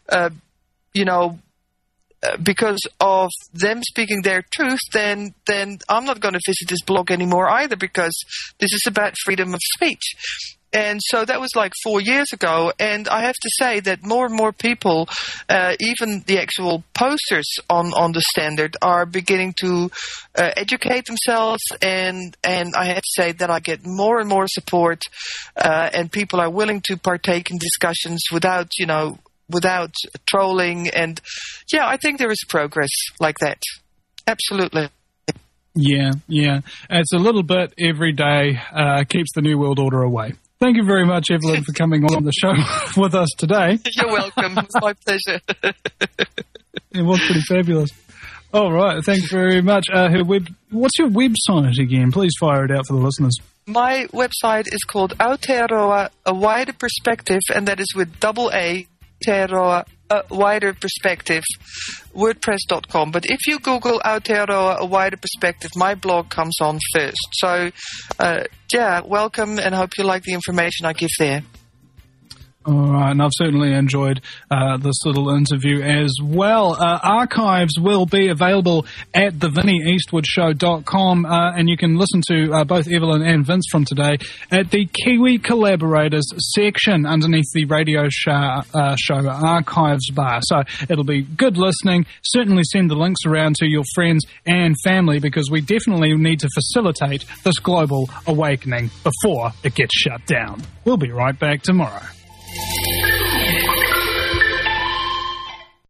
because of them speaking their truth, then I'm not going to visit this blog anymore either, because this is about freedom of speech. And so that was like 4 years ago, and I have to say that more and more people, even the actual posters on the Standard, are beginning to educate themselves, and I have to say that I get more and more support, and people are willing to partake in discussions without trolling, and I think there is progress like that. Absolutely. Yeah. It's a little bit every day keeps the New World Order away. Thank you very much, Evelyn, for coming on the show with us today. You're welcome. It's my pleasure. It was pretty fabulous. All right. Thank you very much. What's your website again? Please fire it out for the listeners. My website is called Aotearoa, A Wider Perspective, and that is with double A, Aotearoa, A Wider Perspective, WordPress.com. But if you Google Aotearoa, A Wider Perspective, my blog comes on first. So, welcome, and hope you like the information I give there. All right, and I've certainly enjoyed this little interview as well. Archives will be available at thevinnieeastwoodshow.com, and you can listen to both Evelyn and Vince from today at the Kiwi Collaborators section underneath the radio show archives bar. So it'll be good listening. Certainly send the links around to your friends and family, because we definitely need to facilitate this global awakening before it gets shut down. We'll be right back tomorrow.